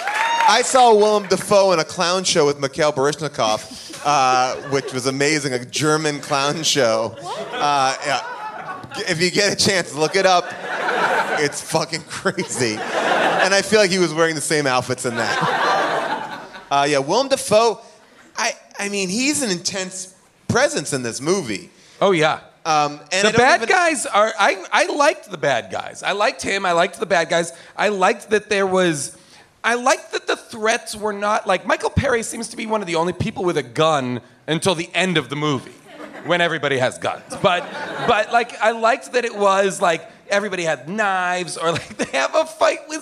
I saw Willem Dafoe in a clown show with Mikhail Baryshnikov, uh, which was amazing, a German clown show. Uh, yeah. If you get a chance, look it up. It's fucking crazy. And I feel like he was wearing the same outfits in that. Uh, yeah, Willem Dafoe, I, I mean, he's an intense presence in this movie. Oh, yeah. Um, and the bad even... guys are, I, I liked the bad guys. I liked him, I liked the bad guys. I liked that there was, I liked that the threats were not, like, Michael Perry seems to be one of the only people with a gun until the end of the movie, when everybody has guns. But, but like, I liked that it was, like, everybody had knives, or like they have a fight with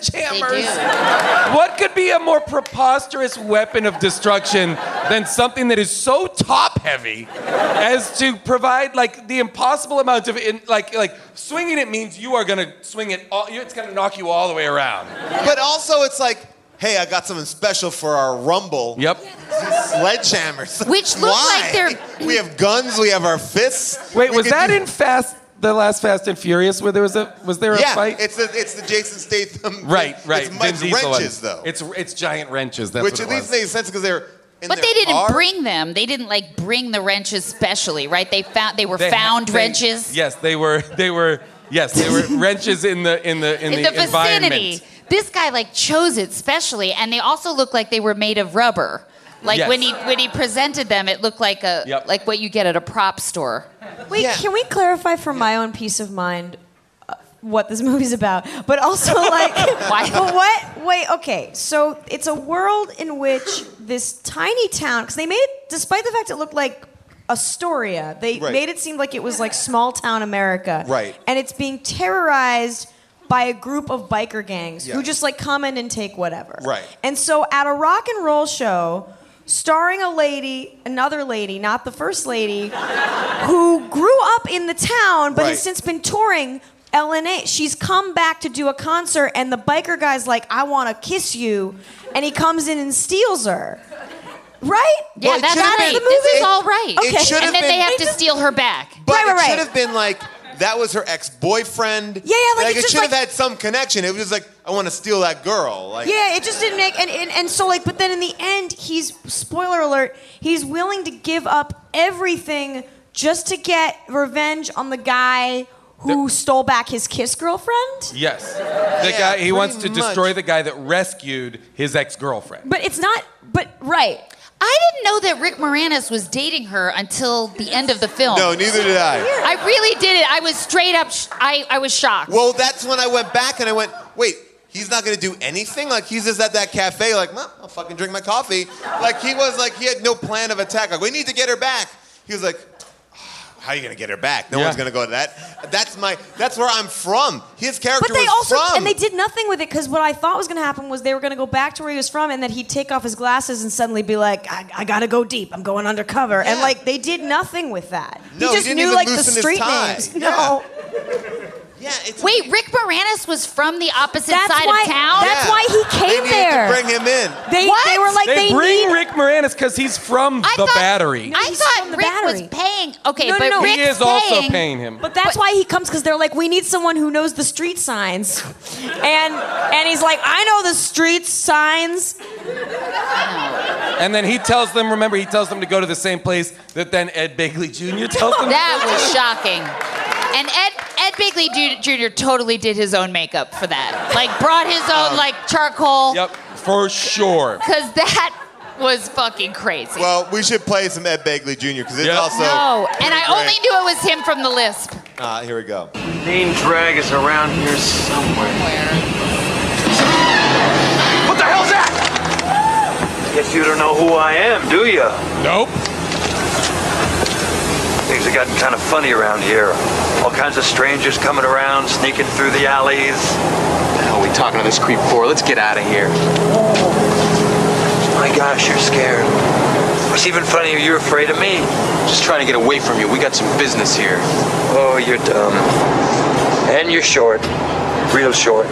sledgehammers. What could be a more preposterous weapon of destruction than something that is so top-heavy as to provide like the impossible amount of in, like like swinging it means you are gonna swing it. All, it's gonna knock you all the way around. But also, it's like, hey, I got something special for our Rumble. Yep. Sledgehammers. Which look Why? like they're. We have guns. We have our fists. Wait, we was that do... in Fast? The last Fast and Furious, where there was a was there a yeah, fight? Yeah, it's the it's the Jason Statham. Right, right. It's Mike's wrenches, though. It's it's giant wrenches. That's Which what at it least was. makes sense because they're. In But their they didn't car. bring them. They didn't like bring the wrenches specially, right? They found they were They found had- they- wrenches Yes, they were. They were. Yes, they were wrenches in the in the in, in the, the environment. vicinity. This guy like chose it specially, and they also looked like they were made of rubber. Like Yes. when he when he presented them, it looked like a Yep. like what you get at a prop store. Wait, Yeah. can we clarify for my own peace of mind uh, what this movie's about? But also, like, Why? but what? Wait, okay. So it's a world in which this tiny town, because they made it, despite the fact it looked like Astoria, they Right. made it seem like it was like small town America. Right. And it's being terrorized by a group of biker gangs who Yes. just like come in and take whatever. Right. And so at a rock and roll show, starring a lady, another lady, not the first lady, who grew up in the town but Right. has since been touring L N A. She's come back to do a concert, and the biker guy's like, I want to kiss you, and he comes in and steals her. Right? Yeah, Well, it that's should've right. been- This is it- all right. it Okay. should've And then been- they have They to just- steal her back. But Right, right, it right. should have been like that was her ex-boyfriend. Yeah, yeah, like, it's it just should have like- had some connection. It was just like I want to steal that girl. Like Yeah, it just didn't make and, and and so like but then in the end he's spoiler alert, he's willing to give up everything just to get revenge on the guy who stole back his kiss girlfriend. Yes, the Yeah, guy. He wants to pretty destroy much. the guy that rescued his ex-girlfriend. But it's not but right. I didn't know that Rick Moranis was dating her until the end of the film. no, neither did I. I really did it. I was straight up. Sh- I I was shocked. Well, that's when I went back and I went, wait, he's not going to do anything? Like, he's just at that cafe, like, well, I'll fucking drink my coffee. Like, he was like, he had no plan of attack. Like, we need to get her back. He was like, how are you going to get her back? No Yeah. one's going to go to that. That's my, that's where I'm from. His character But they was also from. and they did nothing with it because what I thought was going to happen was they were going to go back to where he was from and that he'd take off his glasses and suddenly be like, I, I got to go deep. I'm going undercover. And Yeah. like they did nothing with that. No, he he just didn't knew even like the loosen his street tie. names. Yeah. No. yeah, it's Wait, Rick Moranis was from the opposite That's side why- of town? that's why he came they needed there. to bring him in. They What? they were like They, they, bring need Rick Moranis because he's from I the thought- Battery. I he's thought from the Rick Battery. was paying. Okay, No, no, but no. Rick's he is also paying. paying him. But that's why he comes because they're like, we need someone who knows the street signs, and and he's like, I know the street signs. And then he tells them, remember, he tells them to go to the same place that then Ed Begley Junior tells them. That was shocking. And Ed Ed Begley Ju- Junior totally did his own makeup for that. Like brought his own like charcoal. Yep, for sure. Cause that was fucking crazy. Well, we should play some Ed Begley Junior because it's Yep. also. no, and I great. only knew it was him from the lisp. Uh, here we go. Name drag is around here somewhere. What the hell's that? Guess you don't know who I am, do you? Nope. Things have gotten kind of funny around here. All kinds of strangers coming around, sneaking through the alleys. What the hell are we talking to this creep for? Let's get out of here. My gosh, you're scared. What's even funnier, you're afraid of me. Just trying to get away from you. We got some business here. Oh, you're dumb. And you're short. Real short.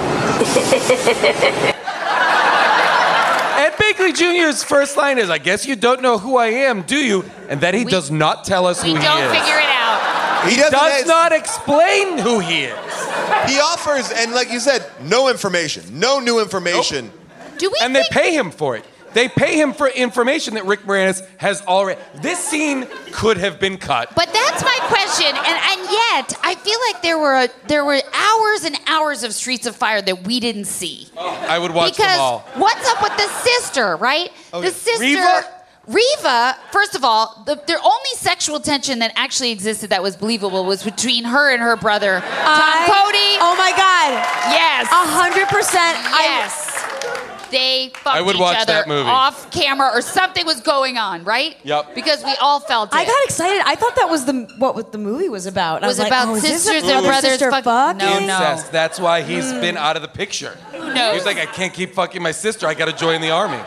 Ed Begley Junior's first line is, I guess you don't know who I am, do you? And then he We- does not tell us We who he don't is. figure it out. He Does doesn't- not explain who he is. He offers, and like you said, no information, no new information Do we and think- they pay him for it. They pay him for information that Rick Moranis has already. This scene could have been cut. But that's my question, and, and yet I feel like there were there were hours and hours of Streets of Fire that we didn't see. I would watch because them all. What's up with the sister, right? Oh, the yeah. sister. Reva? Reva, first of all, the, the only sexual tension that actually existed that was believable was between her and her brother, Tom I- Cody. Oh my God. Yes. A hundred percent. Yes. They fucked I would each watch other that movie. off camera, or something was going on, right? Yep. Because we all felt it. I got excited. I thought that was the what the movie was about. I was was about like, oh, is this sisters a and brothers sister fuck- fucking? No, no. Incest. That's why he's been out of the picture. Who knows? He's like, I can't keep fucking my sister. I got to join the army.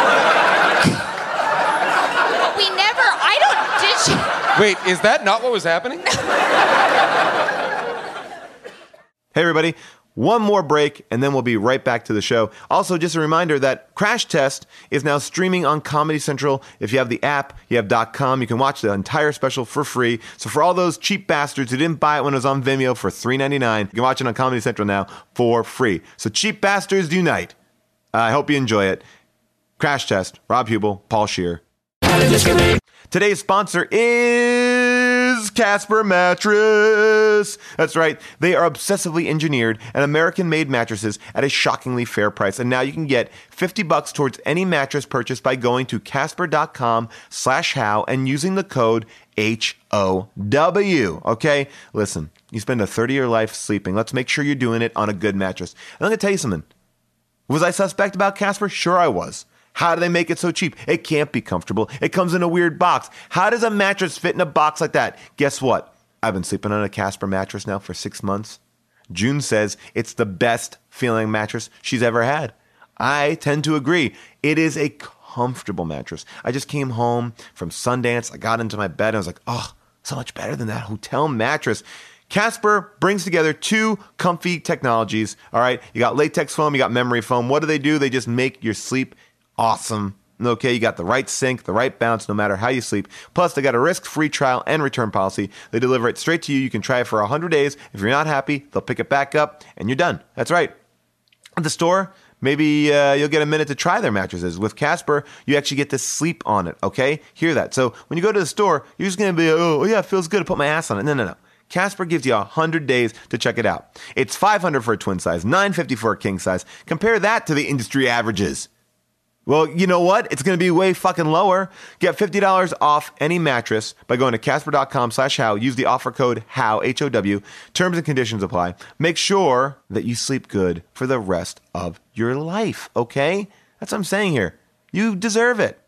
But we never. I don't. Did she? Wait, is that not what was happening? Hey, everybody. One more break, and then we'll be right back to the show. Also, just a reminder that Crash Test is now streaming on Comedy Central. If you have the app, you have .com, you can watch the entire special for free. So for all those cheap bastards who didn't buy it when it was on Vimeo for three ninety-nine, you can watch it on Comedy Central now for free. So cheap bastards unite. I hope you enjoy it. Crash Test, Rob Hubel, Paul Scheer. Today's sponsor is Casper Mattress. That's right. They are obsessively engineered and American-made mattresses at a shockingly fair price. And now you can get fifty bucks towards any mattress purchased by going to casper.com slash how and using the code H O W. Okay? Listen, you spend a thirty year life sleeping. Let's make sure you're doing it on a good mattress. And I'm going to tell you something. Was I suspect about Casper? Sure I was. How do they make it so cheap? It can't be comfortable. It comes in a weird box. How does a mattress fit in a box like that? Guess what? I've been sleeping on a Casper mattress now for six months. June says it's the best feeling mattress she's ever had. I tend to agree. It is a comfortable mattress. I just came home from Sundance. I got into my bed and I was like, oh, so much better than that hotel mattress. Casper brings together two comfy technologies. All right, you got latex foam, you got memory foam. What do they do? They just make your sleep awesome. Okay, you got the right sink, the right bounce, no matter how you sleep. Plus, they got a risk-free trial and return policy. They deliver it straight to you. You can try it for one hundred days. If you're not happy, they'll pick it back up, and you're done. That's right. At the store, maybe uh, you'll get a minute to try their mattresses. With Casper, you actually get to sleep on it, okay? Hear that. So when you go to the store, you're just going to be, oh, yeah, it feels good to put my ass on it. No, no, no. Casper gives you one hundred days to check it out. It's five hundred dollars for a twin size, nine hundred fifty dollars for a king size. Compare that to the industry averages. Well, you know what? It's going to be way fucking lower. Get fifty dollars off any mattress by going to casper.com slash how. Use the offer code HOW, H O W. Terms and conditions apply. Make sure that you sleep good for the rest of your life, okay? That's what I'm saying here. You deserve it.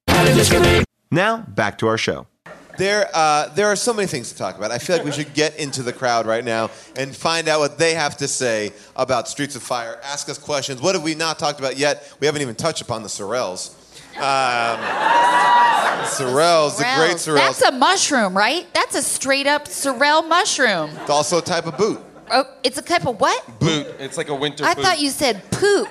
Now, back to our show. There, uh, there are so many things to talk about. I feel like we should get into the crowd right now and find out what they have to say about Streets of Fire. Ask us questions. What have we not talked about yet? We haven't even touched upon the Sorrels. Um, Sorrels, the great Sorrels. That's a mushroom, right? That's a straight up sorrel mushroom. It's also a type of boot. Oh, it's a type of what? Boot. It's like a winter I boot. thought you said poop.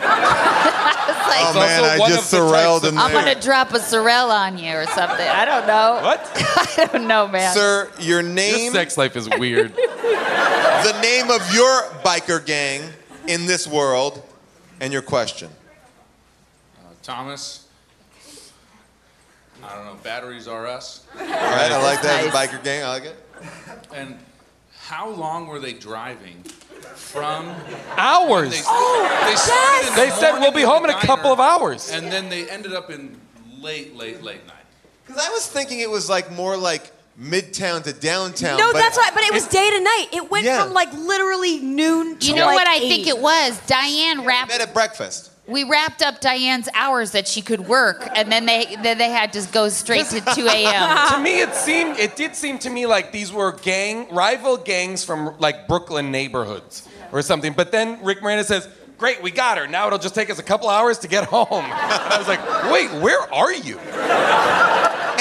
I was Oh, like, man, I one just of the sorrelled types in of- I'm there. gonna drop a sorrel on you or something. I don't know. What? I don't know, man. Sir, your Your name, sex life is weird. the name of your biker gang in this world, and your question. Uh, Thomas. I don't know, Batteries R Us. All right, I like that as a Nice. biker gang. I like it. And how long were they driving from... Hours. They, Oh, they started in the They said morning we'll be in home the in a couple diner, of hours. And then they ended up in late, late, late night. Because I was thinking it was like more like midtown to downtown. No, but that's right. But it was day to night. It went Yeah. from like literally noon to You know like what I eight. think it was? Diane wrapped. met at breakfast. We wrapped up Diane's hours that she could work, and then they then they had to go straight to two a.m. To me, it seemed it did seem to me like these were gang rival gangs from like Brooklyn neighborhoods or something. But then Rick Moranis says, "Great, we got her. Now it'll just take us a couple hours to get home." And I was like, "Wait, where are you?"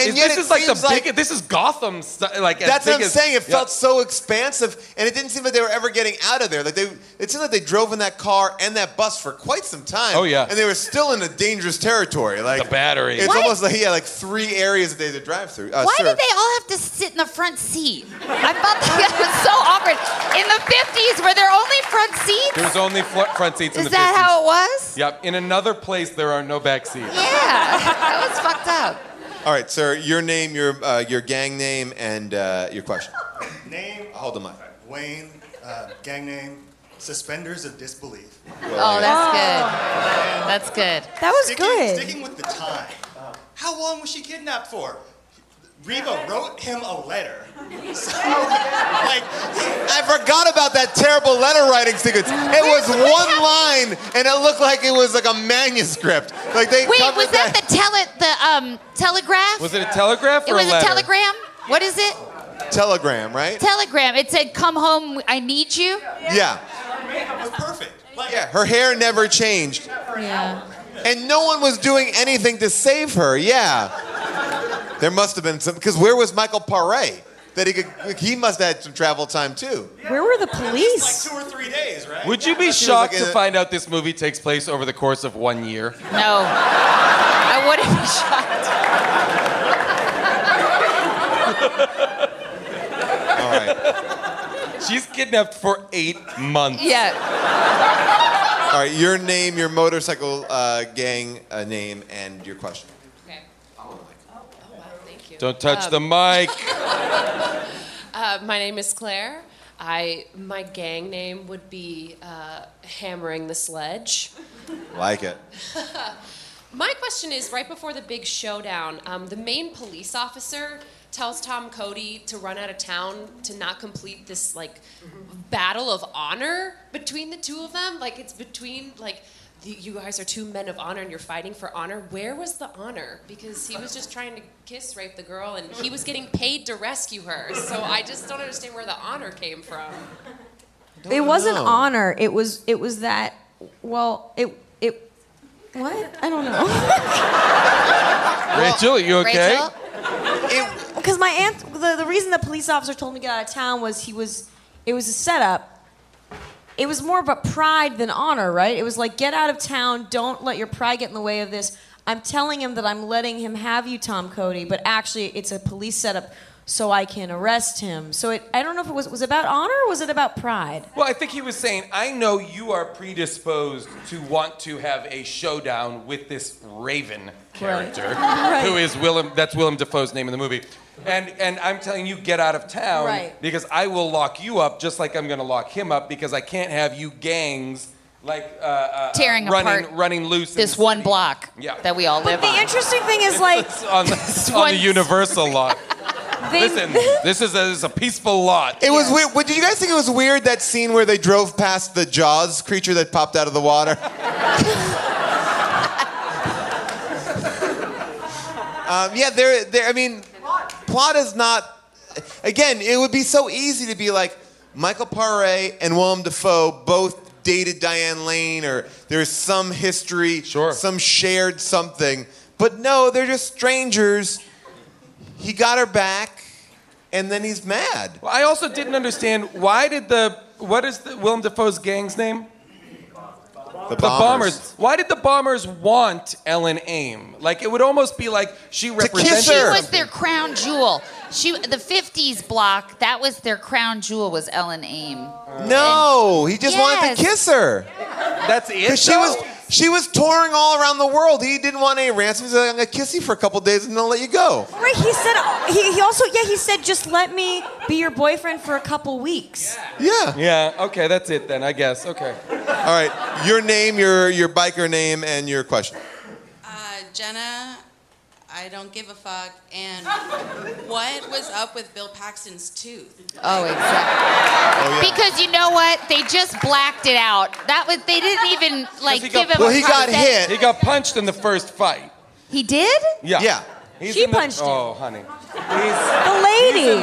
And Is- yet this it is like the seems like- big. This is Gotham. st- Like as That's what big I'm as- saying. It Yeah. felt so expansive, and it didn't seem like they were ever getting out of there. Like they, it seemed like they drove in that car and that bus for quite some time. Oh, yeah. and they were still in a dangerous territory. Like The battery. It's Why- almost like yeah, like three areas that they had to drive through. Uh, Why sir. did they all have to sit in the front seat? I felt that was so awkward. In the fifties, were there only front seats? There was only fl- front seats in Is the that fifties. how it was? Yep. In another place, there are no back seats. Yeah, that was fucked up. All right, sir. Your name, your uh, your gang name, and uh, your question. Name, Hold the mic. Wayne, uh, gang name, Suspenders of Disbelief. Oh, that's good. That's good. That was sticking, good. Sticking with the time. How long was she kidnapped for? Reva wrote him a letter. So, like, I forgot about that terrible letter writing sequence. It was one line, and it looked like it was like a manuscript. Like they Wait, covered was that the tele the um telegraph? Was it a telegraph It or was a a letter? telegram. What is it? telegram, right? Telegram. It said, "Come home. I need you." Yeah. it was perfect. Like, Yeah. Her hair never changed, Yeah. and no one was doing anything to save her. Yeah. There must have been some, because where was Michael Paré? That he could, he must have had some travel time too. Where were the like police? two or three days, right? Would you be was shocked like in to a- find out this movie takes place over the course of one year? No. I wouldn't be shocked. All right. She's kidnapped for eight months. Yeah. All right. Your name, your motorcycle uh, gang uh, name, and your question. Don't touch Um, the mic. Uh, my name is Claire. I my gang name would be uh, Hammering the Sledge. Like it. My question is, right before the big showdown, um, the main police officer tells Tom Cody to run out of town to not complete this like battle of honor between the two of them. Like it's between like the, you guys are two men of honor and you're fighting for honor. Where was the honor? Because he was just trying to kiss rape the girl and he was getting paid to rescue her. So I just don't understand where the honor came from. It wasn't know. honor. It was. It was that. Well, it. It. What? I don't know. Rachel, are you okay? Rachel? Because my aunt, the, the reason the police officer told me to get out of town was he was, it was a setup. It was more about pride than honor, right? It was like, get out of town, don't let your pride get in the way of this. I'm telling him that I'm letting him have you, Tom Cody, but actually it's a police setup so I can arrest him. So it, I don't know if it was, was it about honor or was it about pride? Well, I think he was saying, I know you are predisposed to want to have a showdown with this Raven character, Right. who is Willem. That's Willem Dafoe's name in the movie. And and I'm telling you, get out of town Right. because I will lock you up just like I'm going to lock him up because I can't have you gangs like uh, uh, Tearing running apart running loose. in This the one city. block Yeah. that we all live The on. interesting thing is like, It's on the, on one- the Universal lot. they, Listen, this is a, this is a peaceful lot. It was weird. Did you guys think it was weird that scene where they drove past the Jaws creature that popped out of the water? um, yeah, there. There. I mean, plot is not. Again, it would be so easy to be like Michael Paré and Willem Dafoe both dated Diane Lane, or there's some history, Sure. some shared something. But no, they're just strangers. He got her back, and then he's mad. Well, I also didn't understand why did the what is the Willem Dafoe's gang's name? The The bombers. Why did the bombers want Ellen Aim? Like it would almost be like she represented. kiss She her. was something. their crown jewel. She, the fifties block, that was their crown jewel, was Ellen Aim. No, he just wanted Yes. to kiss her. That's it. Because she though? was she was touring all around the world. He didn't want any ransom. He's like, I'm gonna kiss you for a couple days and then I'll let you go. right, he said, he, he also, yeah, he said, just let me be your boyfriend for a couple weeks. Yeah. Yeah. Okay, that's it then. I guess. Okay. All right. Your name, your your biker name, and your question. Uh, Jenna, I don't give a fuck. And what was up with Bill Paxton's tooth? Oh, exactly. Because you know what? They just blacked it out. That was they didn't even like He give got, him. a prosthetic. He got punched in the first fight. He did? Yeah. Yeah. He's She in the- punched him. Oh, honey. The lady. He's in the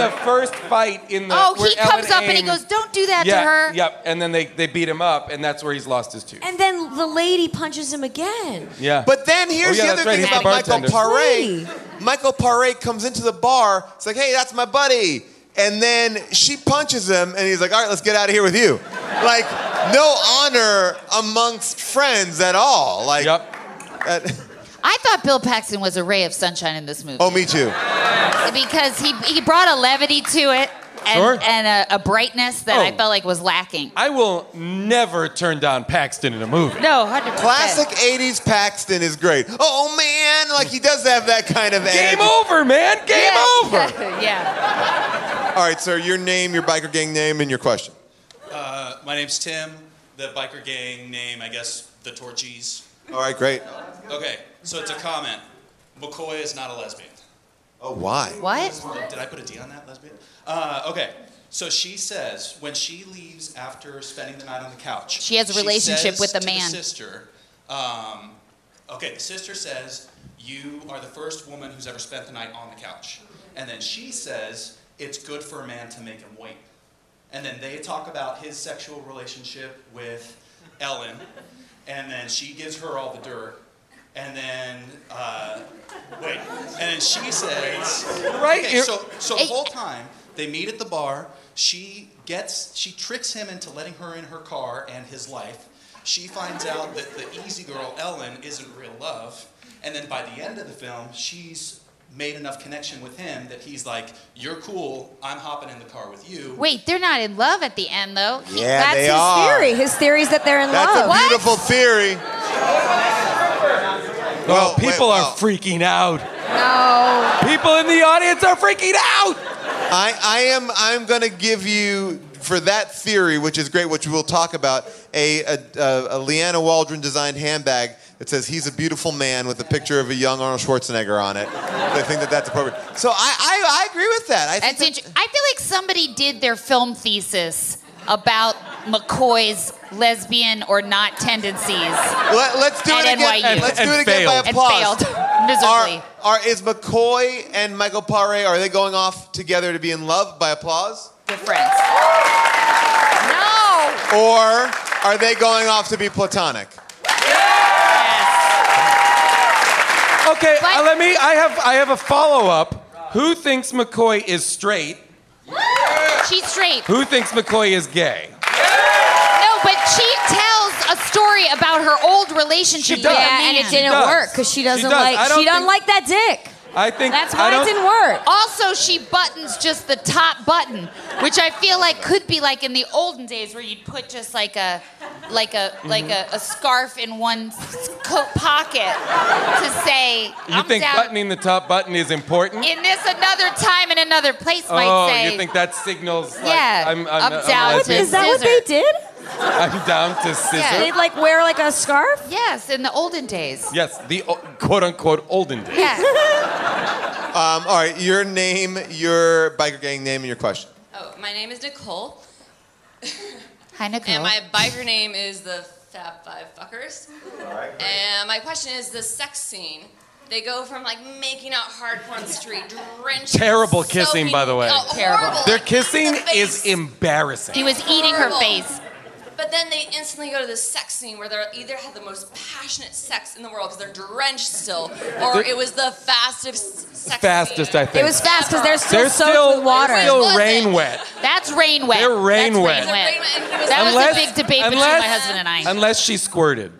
the first fight in the. Oh, where he comes Ellen up and he Ames- goes, "Don't do that yeah, to her." Yep. And then they, they beat him up, and that's where he's lost his tooth. And then the lady punches him again. Yeah. But then here's Oh, yeah, the other that's right, thing he's the about Michael bartender. Paré. Michael Paré comes into the bar. It's like, hey, that's my buddy. And then she punches him, and he's like, all right, let's get out of here with you. Like, no honor amongst friends at all. Like, yep. That, I thought Bill Paxton was a ray of sunshine in this movie. oh, me too. Because he he brought a levity to it and, Sure. and a, a brightness that I Oh. felt like was lacking. I will never turn down Paxton in a movie. No, one hundred percent. Classic eighties Paxton is great. Oh, man, like he does have that kind of Game energy. over, man. Game Yeah. over. Yeah. All right, sir, your name, your biker gang name, and your question. Uh, my name's Tim. The biker gang name, I guess, the Torchies. All right, great. Okay, so it's a comment. McCoy is not a lesbian. Oh, why? What? Did I put a D on that, lesbian? Uh, okay, so she says when she leaves after spending the night on the couch, She has a relationship says with a to man. The sister, um, okay, the sister says, "You are the first woman who's ever spent the night on the couch," and then she says, "It's good for a man to make him wait." And then they talk about his sexual relationship with Ellen, and then she gives her all the dirt. And then, uh, wait. And then she says, Right, Okay, you're- so so the whole time they meet at the bar. She gets, she tricks him into letting her in her car and his life. She finds out that the easy girl Ellen isn't real love. And then by the end of the film, she's made enough connection with him that he's like, "You're cool. I'm hopping in the car with you." Wait, they're not in love at the end, though. He- Yeah, That's they his are. theory. His theory is that they're in That's love. a beautiful theory. Well, wait, people are well. freaking out. No. People in the audience are freaking out. I, I am I'm going to give you, for that theory, which is great, which we'll talk about, a, a, a, a Leanna Waldron designed handbag that says he's a beautiful man with a picture of a young Arnold Schwarzenegger on it. I think that that's appropriate. So I, I, I agree with that. I think That's inter- I feel like somebody did their film thesis about McCoy's lesbian or not tendencies. Let, let's do at it again. N Y U. Let's do And it again by failed. And applause. failed miserably. Are, are, is McCoy and Michael Paré, are they going off together to be in love by applause? They're friends. No. Or are they going off to be platonic? Okay, But- uh, let me. I have. I have a follow up. Who thinks McCoy is straight? She's straight. Who thinks McCoy is gay? No, but she tells a story about her old relationship She with does. a Yeah, man. and it didn't does. work because she doesn't She does. like I don't she doesn't think- like that dick. I think That's I why it don't- didn't work. Also, she buttons just the top button, which I feel like could be like in the olden days where you'd put just like a, like a, like a, a scarf in one s- coat pocket to say. You I'm think down. buttoning the top button is important? In this another time and another place might oh, say. you think that signals? Like, Yeah, I'm, I'm, I'm down lesbian. to Is that what they did? I'm down to scissor. Yeah. They'd like wear like a scarf? Yes, in the olden days. Yes, the o- quote unquote olden days. Yeah. Um, all right, your name, your biker gang name, and your question. Oh, my name is Nicole, Hi, Nicole. and my biker name is the Fab Five Fuckers. And my question is the sex scene. They go from like making out hardcore on the street, drenched. Terrible kissing, by the way. Oh, Terrible. horrible. Their Like, kissing the face. is embarrassing. He was eating her Horrible. face. But then they instantly go to this sex scene where they're either had the most passionate sex in the world because they're drenched still, or They're- it was the fastest sex Fastest, scene. I think. It was fast because they're still They're soaked still, with water. they're still Was it? rain wet. That's rain wet. They're rain That's wet. Rain wet. Rain wet, and he was That like- was a big debate between unless- my husband and I. Unless she squirted.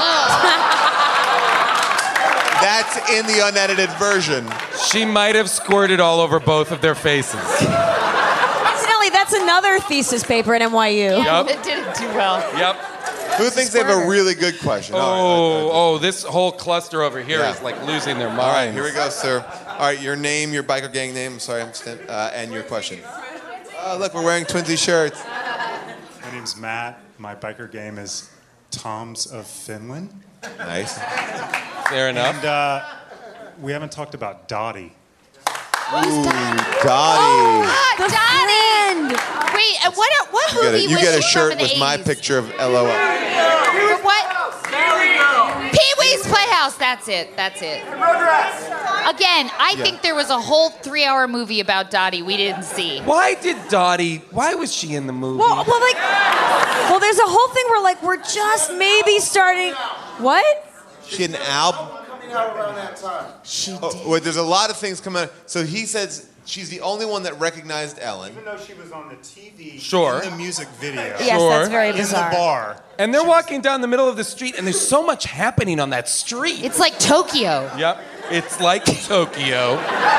That's in the unedited version. She might have squirted all over both of their faces. Incidentally, that's another thesis paper at N Y U. Yup. It didn't do well. Yep. Who thinks they have a really good question? All right, Oh, oh, this whole cluster over here Yeah. is like losing their minds. all right, here we go, sir. All right, your name, your biker gang name, sorry, I'm st- uh, and your question. Oh, look, we're wearing twinsy shirts. My name's Matt. My biker game is Toms of Finland. Nice. Fair enough. And uh, we haven't talked about Dottie. Ooh, Dottie. Ah, Donnie! Wait, uh, what, what You get movie a, you was get a she shirt from in with the my eighties? picture of L O L. For what? Pee-wee's Playhouse, that's it. That's it. Again, I Yeah. think there was a whole three-hour movie about Dottie we didn't see. Why did Dottie, why was she in the movie? Well, well, like, well, there's a whole thing where like we're just maybe starting. What? She had an album. Coming out around that time. She Oh, well, there's a lot of things coming out. So he says she's the only one that recognized Ellen. Even though she was on the T V Sure. in the music video. Yes, that's very in bizarre. the bar. And they're walking down the middle of the street, and there's so much happening on that street. It's like Tokyo. Yep. It's like Tokyo.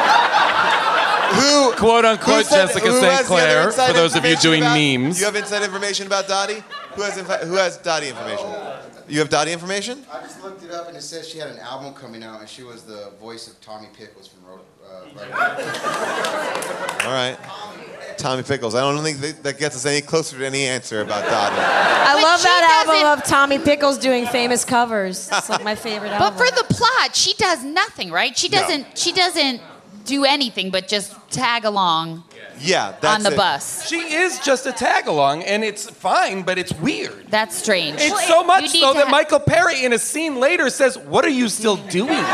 Who, quote unquote, who said- Jessica who Saint has the other Clair, inside for those of you information doing about- memes. You have inside information about Dottie? Who has infi- who has Dottie information? You have Dottie information? I just looked it up and it says she had an album coming out and she was the voice of Tommy Pickles from Road. Uh, All right. Tommy Pickles. I don't think that, that gets us any closer to any answer about Dottie. I But love she that album doesn't- of Tommy Pickles doing famous covers. It's like my favorite But album. for the plot, she does nothing, right? She No. doesn't. She doesn't do anything but just tag along Yeah, that's on the it. bus. She is just a tag along, and it's fine, but it's weird. That's strange. It's Well, so you much need so to that ha- Michael Perry, in a scene later, says, "What are you still doing?"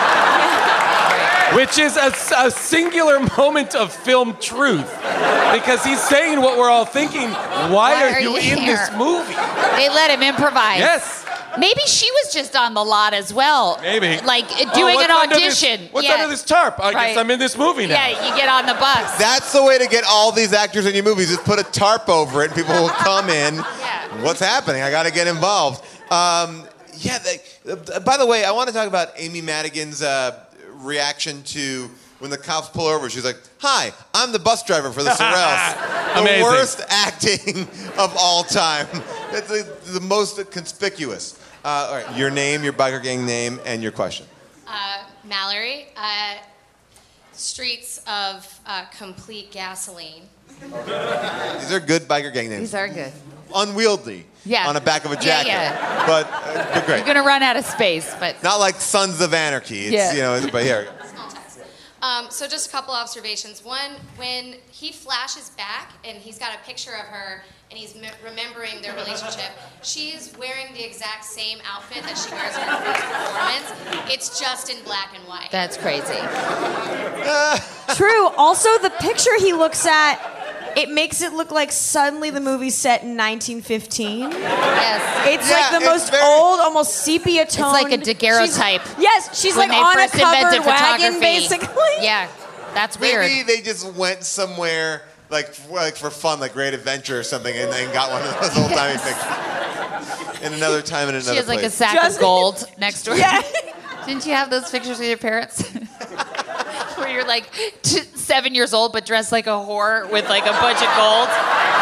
Which is a, a singular moment of film truth, because he's saying what we're all thinking. Why, Why are, are you you in here? this movie? They let him improvise. Yes. Maybe she was just on the lot as well. Maybe. Like uh, Oh, doing what's an under this- audition. what's Yeah. under this tarp? I Right. guess I'm in this movie now. Yeah, you get on the bus. That's the way to get all these actors in your movies. Just put a tarp over it, and people will come in. What's happening? I got to get involved. Um, yeah. They, uh, by the way, I want to talk about Amy Madigan's uh, reaction to when the cops pull her over. She's like, "Hi, I'm the bus driver for the Sorrels." The Amazing. worst acting of all time. It's the, the most conspicuous. Uh, all right, your name, your biker gang name, and your question. Uh, Mallory, uh, streets of uh, complete gasoline. These are good biker gang names. These are good. Unwieldy. Yeah. On the back of a Yeah, jacket. yeah. But, uh, but great. You're gonna run out of space, but Not like Sons of Anarchy. It's, Yeah. you know, but here. Um, so just a couple observations. One, when he flashes back and he's got a picture of her and he's me- remembering their relationship, she is wearing the exact same outfit that she wears in her first performance. It's just in black and white. that's crazy. True. Also, the picture he looks at, it makes it look like suddenly the movie's set in nineteen fifteen. Yes. It's Yeah, like the it's most very- old, almost sepia It's tone. like a daguerreotype. Yes, she's When like they on a first invented covered wagon, photography. basically. Yeah, that's weird. Maybe they just went somewhere like f- like for fun, like Great Adventure or something, and then got one of those old timey pictures. In another time, in another She has like a place. sack Just- of gold next to her. Yeah. Didn't you have those pictures with your parents? Where you're like t- seven years old but dressed like a whore with like a bunch of gold.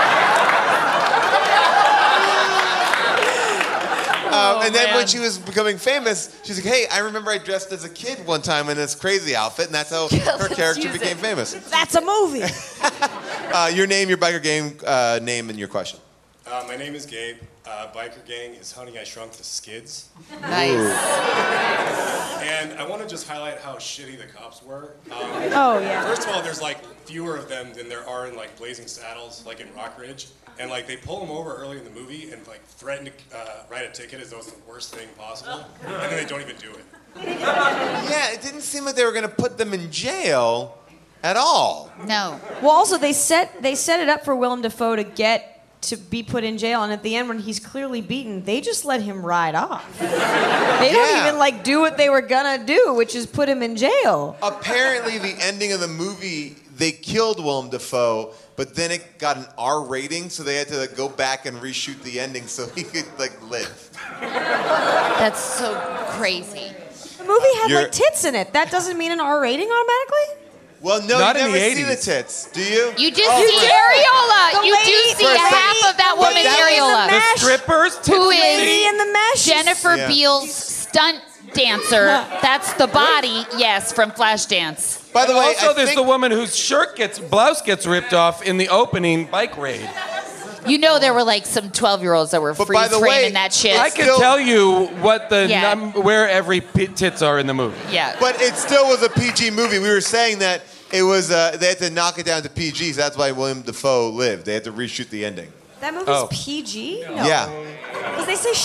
Um, and then when Oh, man. she was becoming famous, she's like, "Hey, I remember I dressed as a kid one time in this crazy outfit," and that's how her let's character use became it. famous. That's a movie. Uh, your name, your biker gang uh, name, and your question. Uh, my name is Gabe. Uh, biker gang is Honey, I Shrunk the Skids. Nice. And I want to just highlight how shitty the cops were. Um, Oh, yeah. First of all, there's like fewer of them than there are in like Blazing Saddles, like in Rock Ridge. And like they pull them over early in the movie and like threaten to uh, write a ticket as though it's the worst thing possible. And then they don't even do it. Yeah, it didn't seem like they were going to put them in jail at all. No. Well, also they set they set it up for Willem Dafoe to get to be put in jail, and at the end when he's clearly beaten, they just let him ride off. They don't Yeah. even like do what they were gonna do, which is put him in jail. Apparently, the ending of the movie, they killed Willem Dafoe, but then it got an R rating, so they had to like, go back and reshoot the ending so he could like live. That's so crazy. The movie had You're- like tits in it. That doesn't mean an R rating automatically. Well, no, Not you in never the see the eighties. tits, do you? You do Oh, see for- areola. The You lady- do see For a half second- of that but woman's that was the areola. mesh. The strippers, Who tits is Lady in the mesh. Jennifer Yeah. Beals stunt dancer? That's the body, yes, from Flashdance. By the way, also, I there's think, the woman whose shirt gets blouse gets ripped off in the opening bike raid. You know there were like some twelve-year-olds that were But freeze by the framing way, that shit. I can Still- tell you what the Yeah. num- where every p- tits are in the movie. yeah. but it still was a P G movie. We were saying that it was. Uh, they had to knock it down to P G, so that's why William Dafoe lived. They had to reshoot the ending. That movie's Oh. P G. Yeah. Because they say shit in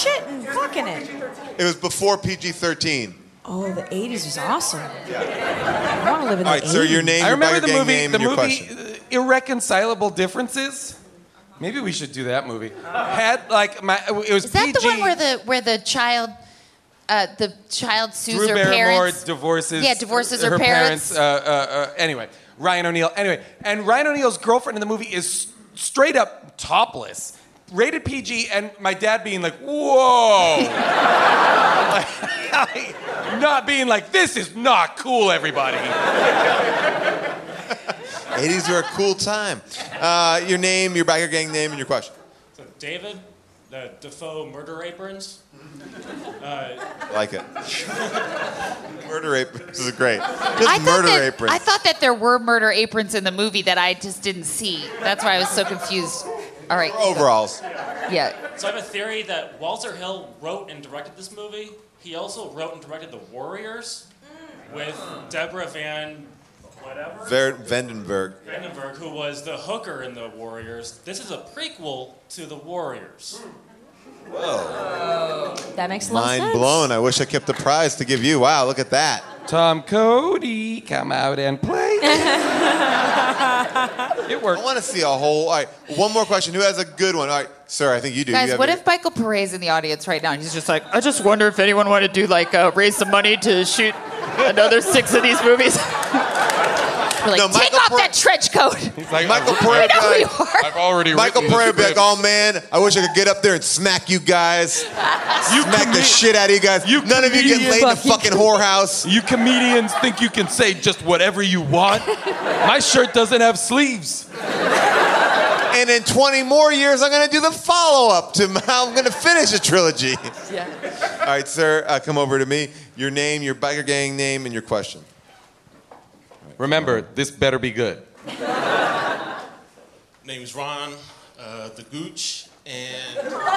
fucking it. It was before P G thirteen. Oh, the eighties was awesome. I want to live in All the right, sir, your name, I your remember biker the gang movie, name, the and your movie question. uh, Irreconcilable Differences. Maybe we should do that movie. Had like my it was Is that P G. the one where the where the child, uh, the child sues Drew her Barrymore parents? divorces. Yeah, divorces her, her parents. Uh, uh, uh, anyway, Ryan O'Neal. Anyway, and Ryan O'Neal's girlfriend in the movie is straight up topless, rated P G, and my dad being like, "Whoa," like, not being like, "This is not cool, everybody." eighties were a cool time. Uh, your name, your biker gang name, and your question. So David, the Defoe murder aprons. Uh, Like it. Murder aprons is great. Just I thought murder that, aprons. I thought that there were murder aprons in the movie that I just didn't see. That's why I was so confused. All right. Overalls. Yeah. so I have a theory that Walter Hill wrote and directed this movie. He also wrote and directed The Warriors with Deborah Van whatever. Ver- Vandenberg. Vandenberg, who was the hooker in The Warriors. This is a prequel to The Warriors. Whoa. That makes a lot of Mind sense. blown. I wish I kept the prize to give you. Wow, look at that. Tom Cody, come out and play. It worked. I want to see a whole. All right, one more question. Who has a good one? All right, sir, I think you do. Guys, you have what your- if Michael Pere's in the audience right now? And he's just like, I just wonder if anyone wanted to do like uh, raise some money to shoot another six of these movies. We're like, No, take Michael off Pere- that trench coat. He's like, Michael I Pere, know like- you are. I've already Michael written the Pere would be like, script. oh man, I wish I could get up there and smack you guys, You smack the comed- shit out of you guys. You None of you get comedians- laid in a fucking whorehouse. You comedians think you can say just whatever you want? My shirt doesn't have sleeves. And in twenty more years, I'm gonna do the follow-up to how I'm gonna finish a trilogy. Yeah. All right, sir, uh, come over to me. Your name, your biker gang name, and your question. Remember, this better be good. Name's Ron, uh, the Gooch, and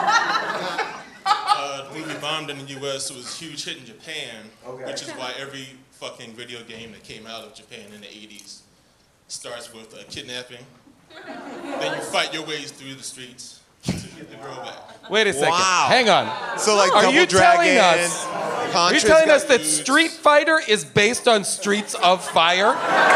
uh, the movie bombed in the U S. It was a huge hit in Japan, which is why every fucking video game that came out of Japan in the eighties starts with a kidnapping. Then you fight your ways through the streets to get the girl back. Wait a second. Wow. Hang on. So like Are Double you telling Dragon, us? Are you Contra's telling got us that Gooch. Street Fighter is based on Streets of Fire?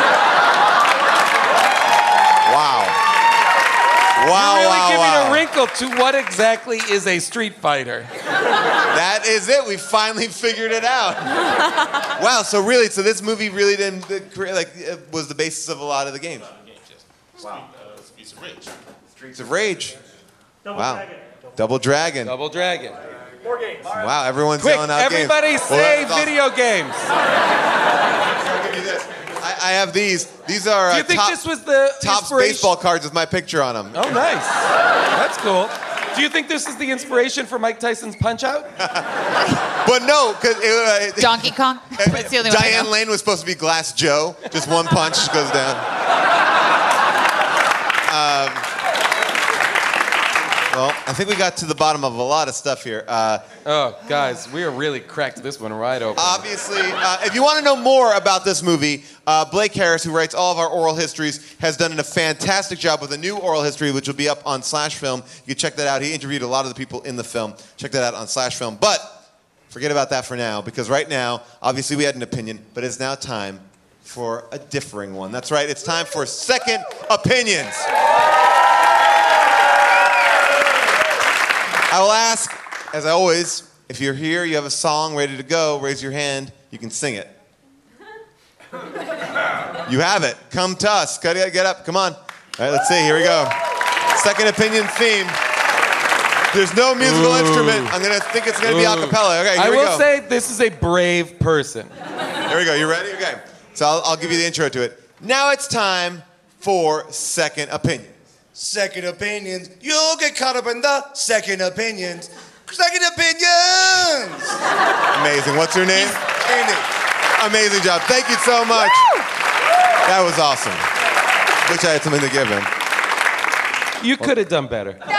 Wow. Wow, You're really wow, giving wow. a wrinkle to what exactly is a Street Fighter. That is it. We finally figured it out. Wow. So really, so this movie really didn't uh, create like uh, was the basis of a lot of the games. Wow. Uh, Streets of Rage. Streets of Rage. Double Wow. Dragon. Double Dragon. Double Dragon. Four games. Wow. Everyone's Quick, yelling out everybody games. say Well, that's video games. I'll give you this. I, I have these. These are Do uh, you think top, this was the Topps inspiration? baseball cards with my picture on them. Oh, nice. That's cool. Do you think this is the inspiration for Mike Tyson's Punch-Out? But no, because uh, Donkey Kong. That's the only one I Diane know. Lane was supposed to be Glass Joe. Just one punch goes down. Um, well, I think we got to the bottom of a lot of stuff here. Uh, Oh, guys, we are really cracked this one right open. Obviously, uh, if you want to know more about this movie, uh, Blake Harris, who writes all of our oral histories, has done a fantastic job with a new oral history, which will be up on Slash Film. You can check that out. He interviewed a lot of the people in the film. Check that out on Slash Film. But forget about that for now, because right now, obviously, we had an opinion, but it's now time for a differing one. That's right. It's time for Second Opinions. I will ask, as I always, if you're here, you have a song ready to go, raise your hand, you can sing it. You have it. Come to us. Get get up. Come on. All right, let's see. Here we go. Second Opinion theme. There's no musical Ooh. instrument. I'm going to think it's going to be a Ooh. cappella. Okay, here I we will go. say this is a brave person. Here we go. You ready? Okay. So I'll, I'll give you the intro to it. Now it's time for Second Opinion. Second opinions. You'll get caught up in the second opinions. Second opinions. Amazing. What's your name? Andy. Amazing job. Thank you so much. That was awesome. Wish I had something to give him. You could have done better. Ballsy,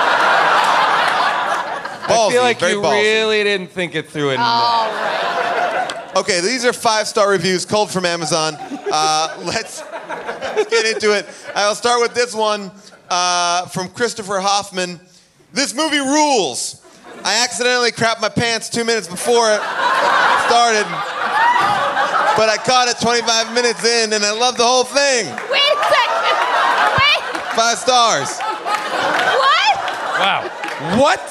I feel like very you ballsy. really didn't think it through enough. Okay, these are five-star reviews, cold from Amazon. Uh, let's, let's get into it. I'll start with this one uh, from Christopher Hoffman. This movie rules. I accidentally crapped my pants two minutes before it started, but I caught it twenty-five minutes in, and I love the whole thing. Wait a second. Wait. Five stars. What? Wow. What?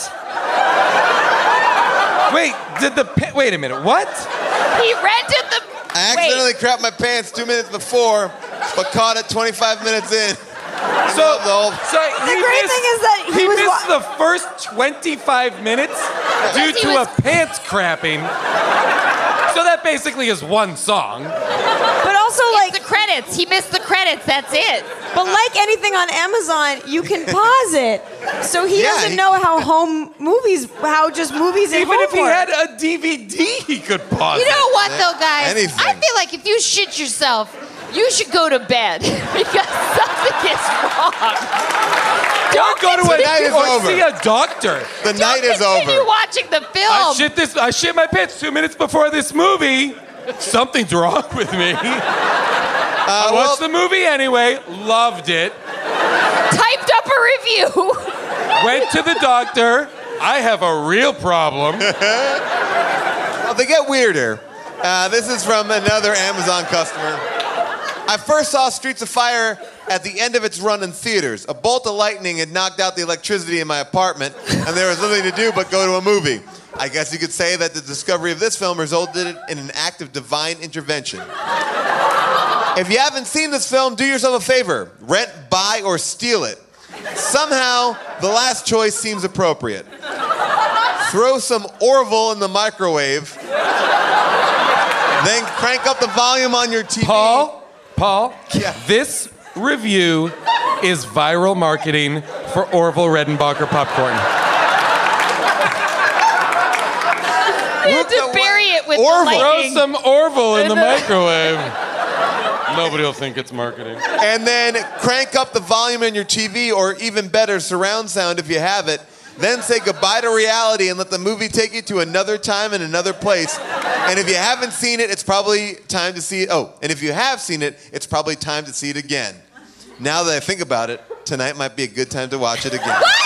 Wait, did the pa- wait a minute? What? He rented the. I accidentally crapped my pants two minutes before, but caught it twenty-five minutes in. So, the whole... so The he great missed, thing is that he he was missed wa- the first twenty-five minutes due Because he to was- a pants crapping. So that basically is one song. But also, like, the credits. He missed the credits. That's it. but like anything on Amazon, you can pause it. So he Yeah, doesn't he- know how home movies, how just movies at Even home if he work. had a D V D, he could pause You know it. what, though, guys? Anything. I feel like if you shit yourself, you should go to bed because something is wrong. Don't Go to The night a, is or over. see a doctor. The night is continue over. watching the film. I shit this. I shit my pants two minutes before this movie. Something's wrong with me. I Uh, well, watched the movie anyway. Loved it. Typed up a review. Went to the doctor. I have a real problem. well, they get weirder. Uh, this is from another Amazon customer. I first saw Streets of Fire at the end of its run in theaters. A bolt of lightning had knocked out the electricity in my apartment, and there was nothing to do but go to a movie. I guess you could say that the discovery of this film resulted in an act of divine intervention. If you haven't seen this film, do yourself a favor. Rent, buy, or steal it. Somehow, the last choice seems appropriate. Throw some Orville in the microwave, then crank up the volume on your T V. Paul, Paul, Yeah. this review is viral marketing for Orville Redenbacher popcorn. You had to bury it with Orville. the Throw lightning. some Orville in the microwave. Nobody will think it's marketing. And then crank up the volume in your T V, or even better, surround sound if you have it. Then say goodbye to reality and let the movie take you to another time and another place. And if you haven't seen it, it's probably time to see it. Oh, and if you have seen it, it's probably time to see it again. Now that I think about it, tonight might be a good time to watch it again.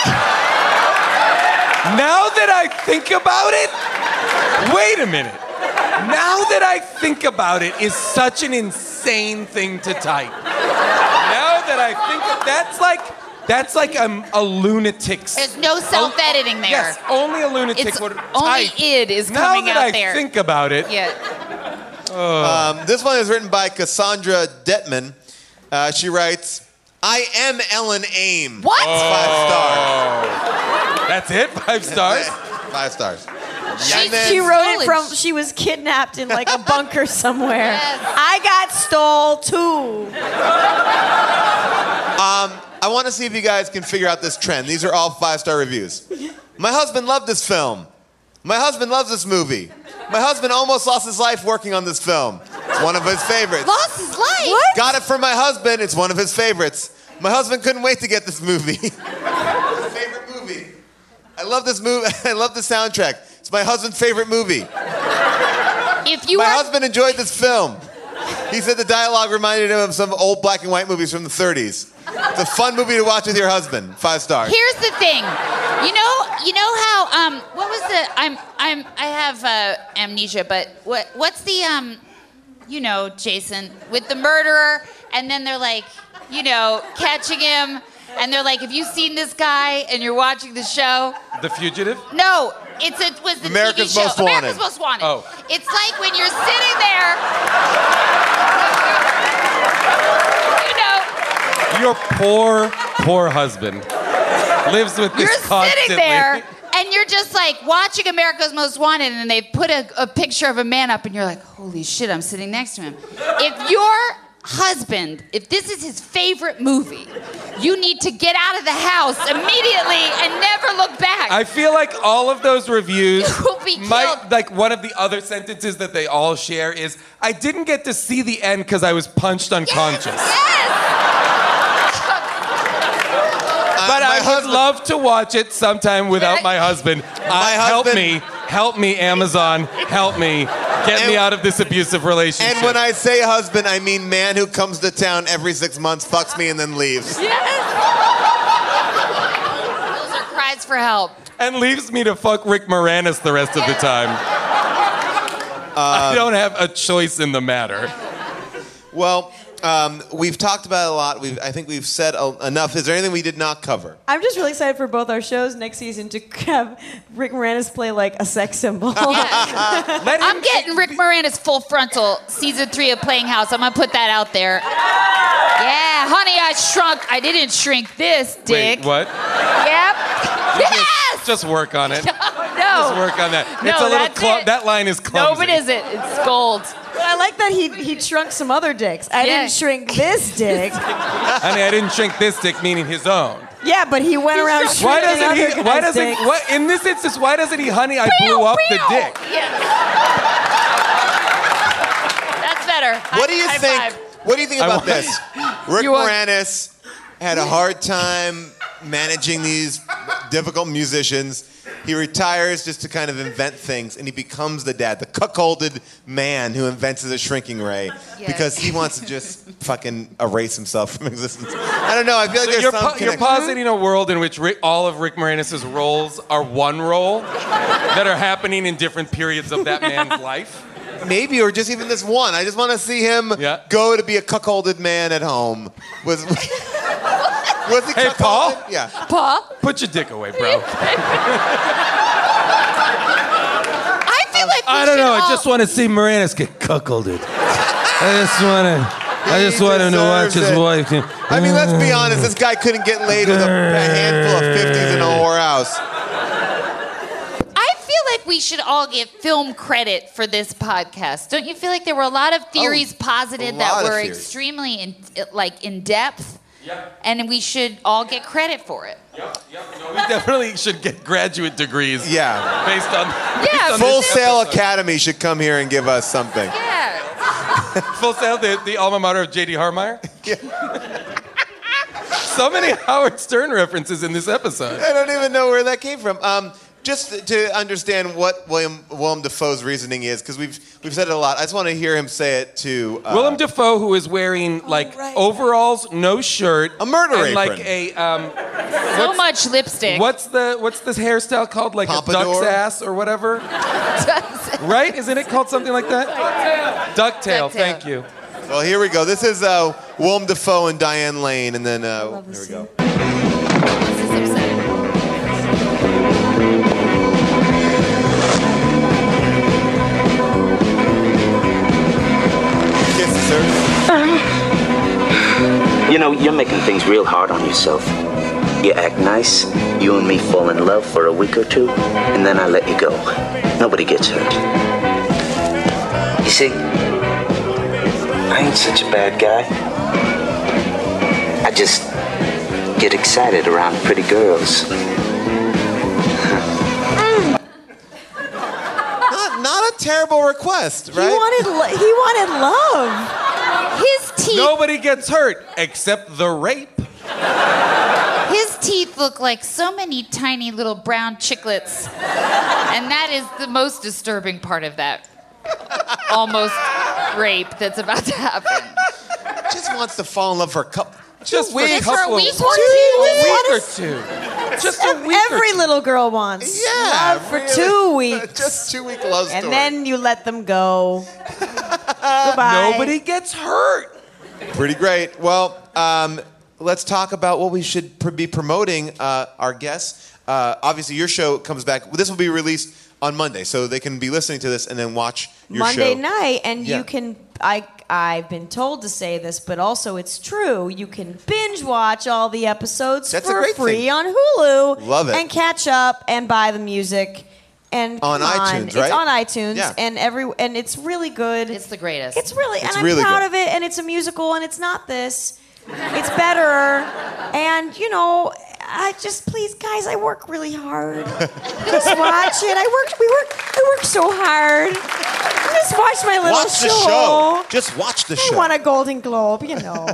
Now that I think about it, wait a minute. Now that I think about it is such an insane thing to type. Now that I think of, that's like that's like a, a lunatic's. There's no self-editing there. Yes, only a lunatic It's would only type. id is Now coming that out I there. think about it. Yeah. Um, this one is written by Cassandra Detman. Uh, she writes, I am Ellen Aim. What? Five stars. That's it? Five stars? Five stars. She, And then- she wrote it from, she was kidnapped in like a bunker somewhere. I got stole too. Um, I want to see if you guys can figure out this trend. These are all five-star reviews. My husband loved this film. My husband loves this movie. My husband almost lost his life working on this film. It's one of his favorites. Lost his life? What? Got it from my husband. It's one of his favorites. My husband couldn't wait to get this movie. His favorite movie. I love this movie. I love the soundtrack. It's my husband's favorite movie. If you My are, husband enjoyed this film. He said the dialogue reminded him of some old black and white movies from the thirties. It's a fun movie to watch with your husband. Five stars. here's the thing. You know, you know how um, what was the I'm I'm I have uh, amnesia, but what what's the um, you know, Jason with the murderer, and then they're like, you know, catching him, and they're like, have you seen this guy? And you're watching the show. The Fugitive? No, it's a was the America's T V show. Most Wanted. America's Most Wanted. Oh. It's like when you're sitting there. You know, Your poor, poor husband lives with this you're constantly. sitting there and you're just like watching America's Most Wanted, and they put a, a picture of a man up, and you're like, holy shit, I'm sitting next to him. If your husband, if this is his favorite movie, you need to get out of the house immediately and never look back. I feel like all of those reviews You will be might, killed. like one of the other sentences that they all share is, I didn't get to see the end because I was punched unconscious. But Uh, my I would husband- love to watch it sometime without my husband. Uh, help husband- me, help me, Amazon, help me, get me And- out of this abusive relationship. And when I say husband, I mean man who comes to town every six months, fucks me, and then leaves. Those are cries asks for help. And leaves me to fuck Rick Moranis the rest of the time. I don't have a choice in the matter. Well, um, we've talked about it a lot. We've, I think we've said a- enough. Is there anything we did not cover? I'm just really excited for both our shows next season to have Rick Moranis play like a sex symbol. I'm getting Rick Moranis full frontal season three of Playing House. I'm gonna put that out there. Yeah, honey, I shrunk. I didn't shrink this, dick. Wait, what? Yep. Yes. Just work on it. No. Just work on that. No, it's a little that's clu- it. That line is clumsy. No, but is it? It's gold. But I like that he he shrunk some other dicks. I Yeah. didn't shrink this dick. Honey, I didn't shrink this dick, meaning his own. Yeah, but he went around Why shrinking doesn't other he? Why guys' doesn't? dicks. What in this instance? Why doesn't he? Honey, I blew up the dick. That's better. What do you High think? five. What do you think I about want- this? Rick You want- Moranis had a hard time managing these difficult musicians. He retires just to kind of invent things, and he becomes the dad, the cuckolded man who invents a shrinking ray Yes. because he wants to just fucking erase himself from existence. I don't know. I feel like So there's you're, some po- you're connection. positing a world in which Rick, all of Rick Moranis' roles are one role that are happening in different periods of that man's life. Maybe, or just even this one. I just want to see him Yeah. go to be a cuckolded man at home. Was was he Hey, cuckolded? Paul? Yeah. Paul? Put your dick away, bro. I feel like we I don't should know. I all- just want to see Moranis get cuckolded. I just want to. I just He want him to watch deserves his it. wife. I mean, let's be honest. This guy couldn't get laid with a, a handful of fifties in a whorehouse. I feel like we should all get film credit for this podcast. Don't you feel like there were a lot of theories a posited lot that of were theories. extremely in, like in depth, and we should all get credit for it? We definitely should get graduate degrees. Yeah. Based on. Yeah, based on Full this Sail episode. Academy should come here and give us something. Yeah. Full Sail, the, the alma mater of J D Harmeyer. So many Howard Stern references in this episode. I don't even know where that came from. Um, just to understand what William Willem Dafoe's reasoning is, because we've we've said it a lot. I just want to hear him say it to uh, Willem Dafoe, who is wearing like overalls, no shirt, a murder and apron, like a um, So much lipstick. what's the what's this hairstyle called? Like Pompadour? a duck's ass or whatever, right? Isn't it called something like that? Ducktail. Ducktail. Thank you. Well, here we go. This is uh, Willem Dafoe and Diane Lane, and then uh, here we go. This is upsetting. Kisses, sir. You know, you're making things real hard on yourself. You act nice, you and me fall in love for a week or two, and then I let you go. Nobody gets hurt. You see, I ain't such a bad guy. I just get excited around pretty girls. Not, not a terrible request, right? He wanted lo- he wanted love. His teeth. Nobody gets hurt except the rape. His teeth look like so many tiny little brown chiclets, and that is the most disturbing part of that almost rape that's about to happen. Just wants to fall in love for a couple. Just for a Just for a couple of week weeks. or two. A week or What two. Just a week or Every two. little girl wants Yeah, love for really. two weeks. Just two week love story. And then you let them go. Goodbye. Nobody gets hurt. Pretty great. Well, um, let's talk about what we should pr- be promoting uh, our guests. Uh, obviously, your show comes back. This will be released on Monday, so they can be listening to this and then watch your Monday show. night, and Yeah. you can. I I've been told to say this, but also it's true. You can binge watch all the episodes That's a for great free thing. on Hulu. Love it. And catch up and buy the music. And On come iTunes, It's right? on iTunes, Yeah. and every and it's really good. It's the greatest. It's really, It's and I'm really proud good. of it. And it's a musical, and it's not this. It's better. And you know, I just please, guys, I work really hard. Just watch it. I worked. We work. I work so hard. Just watch my little Watch the show. Just watch the I show. won a Golden Globe, you know.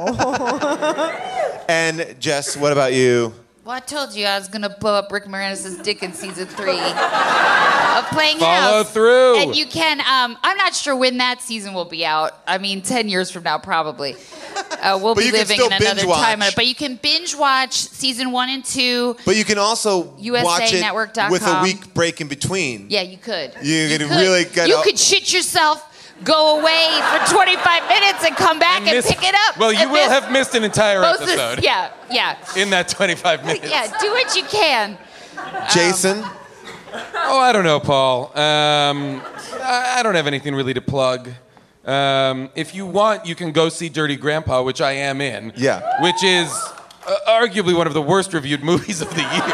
And Jess, what about you? Well, I told you I was gonna blow up Rick Moranis' dick in season three of Playing Follow House. through. And you can. Um, I'm not sure when that season will be out. I mean, ten years from now, probably. Uh, we'll But be you can living still in another binge watch. time. But you can binge watch season one and two. But you can also U S A watch it network dot com. with a week break in between. Yeah, you could. You could really get You out- could shit yourself, go away for twenty-five minutes, and come back and, miss- pick it up. Well, you And will miss have missed an entire most of- episode. Yeah, yeah, In that twenty-five minutes. yeah. Do what you can. Jason? Oh, I don't know, Paul. Um, I, I don't have anything really to plug. Um, if you want, you can go see Dirty Grandpa, which I am in. Yeah. Which is uh, arguably one of the worst reviewed movies of the year.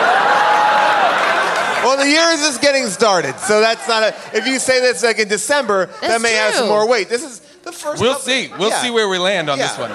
Well, the year is just getting started, so that's not a. If you say this like in December, that That's may have some true. more weight. This is the first. We'll couple- see. We'll Yeah. see where we land on Yeah. this one.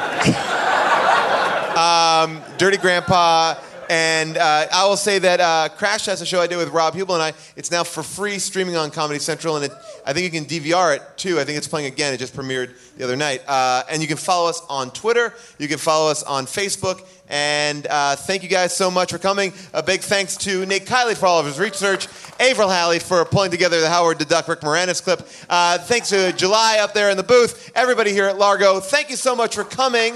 Um, Dirty Grandpa. And uh, I will say that uh, Crash Test, a show I did with Rob Hubel and I, it's now for free streaming on Comedy Central, and it, I think you can D V R it too. I think it's playing again. It just premiered the other night. Uh, and you can follow us on Twitter. You can follow us on Facebook. And uh, thank you guys so much for coming. A big thanks to Nate Kiley for all of his research, Avril Halley for pulling together the Howard the Duck Rick Moranis clip. Uh, thanks to July up there in the booth, everybody here at Largo. Thank you so much for coming.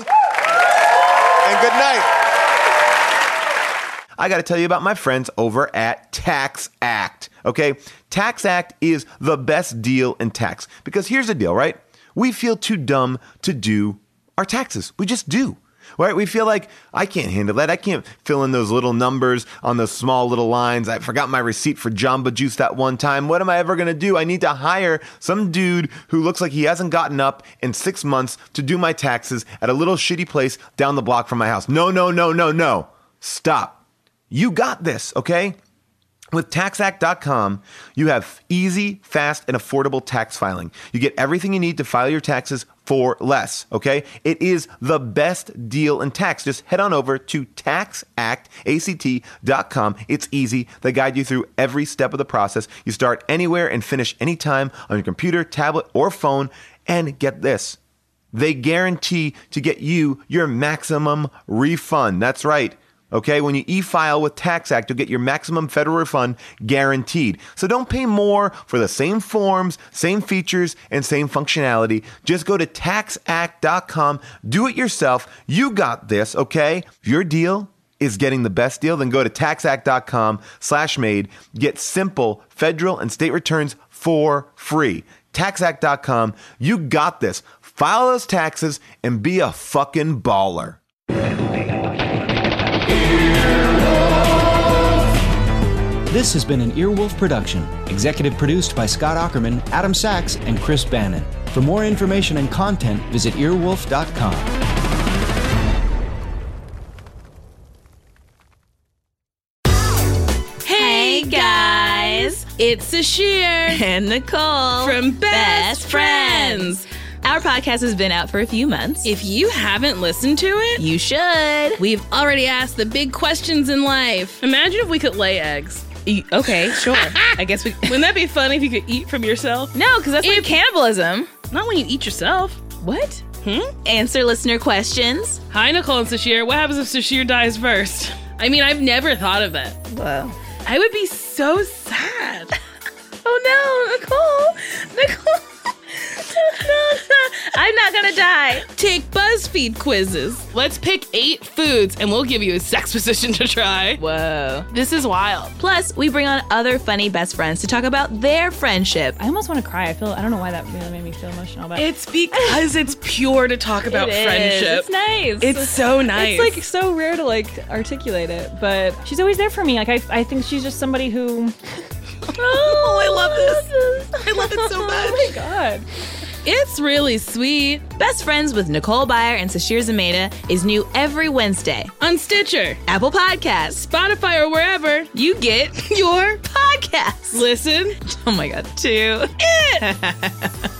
And good night. I got to tell you about my friends over at TaxAct, okay? TaxAct is the best deal in tax because here's the deal, right? We feel too dumb to do our taxes. We just do, right? We feel like I can't handle that. I can't fill in those little numbers on those small little lines. I forgot my receipt for Jamba Juice that one time. What am I ever going to do? I need to hire some dude who looks like he hasn't gotten up in six months to do my taxes at a little shitty place down the block from my house. No, no, no, no, no. Stop. You got this, okay? With tax act dot com, you have easy, fast, and affordable tax filing. You get everything you need to file your taxes for less, okay? It is the best deal in tax. Just head on over to tax act dot com. It's easy. They guide you through every step of the process. You start anywhere and finish anytime on your computer, tablet, or phone. And get this, they guarantee to get you your maximum refund. That's right. Okay, when you e-file with TaxAct, you'll get your maximum federal refund guaranteed. So don't pay more for the same forms, same features, and same functionality. Just go to tax act dot com, do it yourself. You got this, okay? If your deal is getting the best deal, then go to tax act dot com slash made. Get simple federal and state returns for free. tax act dot com, you got this. File those taxes and be a fucking baller. This has been an Earwolf production, executive produced by Scott Ackerman, Adam Sachs, and Chris Bannon. For more information and content, visit earwolf dot com. Hey guys, it's Sashir and Nicole from Best, Best Friends. Friends. Our podcast has been out for a few months. If you haven't listened to it, You should. we've already asked the big questions in life. Imagine if we could lay eggs. E- Okay, sure. I guess we. Wouldn't that be funny if you could eat from yourself? No, because that's like cannibalism. Not when you eat yourself. What? Hmm? Answer listener questions. Hi, Nicole and Sashir. What happens if Sashir dies first? I mean, I've never thought of that. Well, I would be so sad. oh no, Nicole. Nicole. no, no. I'm not gonna die. Take BuzzFeed quizzes. Let's pick eight foods and we'll give you a sex position to try. Whoa. This is wild. Plus, we bring on other funny best friends to talk about their friendship. I almost want to cry. I feel I don't know why that really made me feel emotional. But It's because it's pure to talk about It is. friendship. It's nice. It's so nice. It's like so rare to like articulate it, but she's always there for me. Like I, I think she's just somebody who. Oh, I love this. I love it so much. Oh my god. It's really sweet. Best Friends with Nicole Byer and Sashir Zameda is new every Wednesday On Stitcher, Apple Podcasts, Spotify, or wherever you get your podcasts. listen Oh my god, two. it.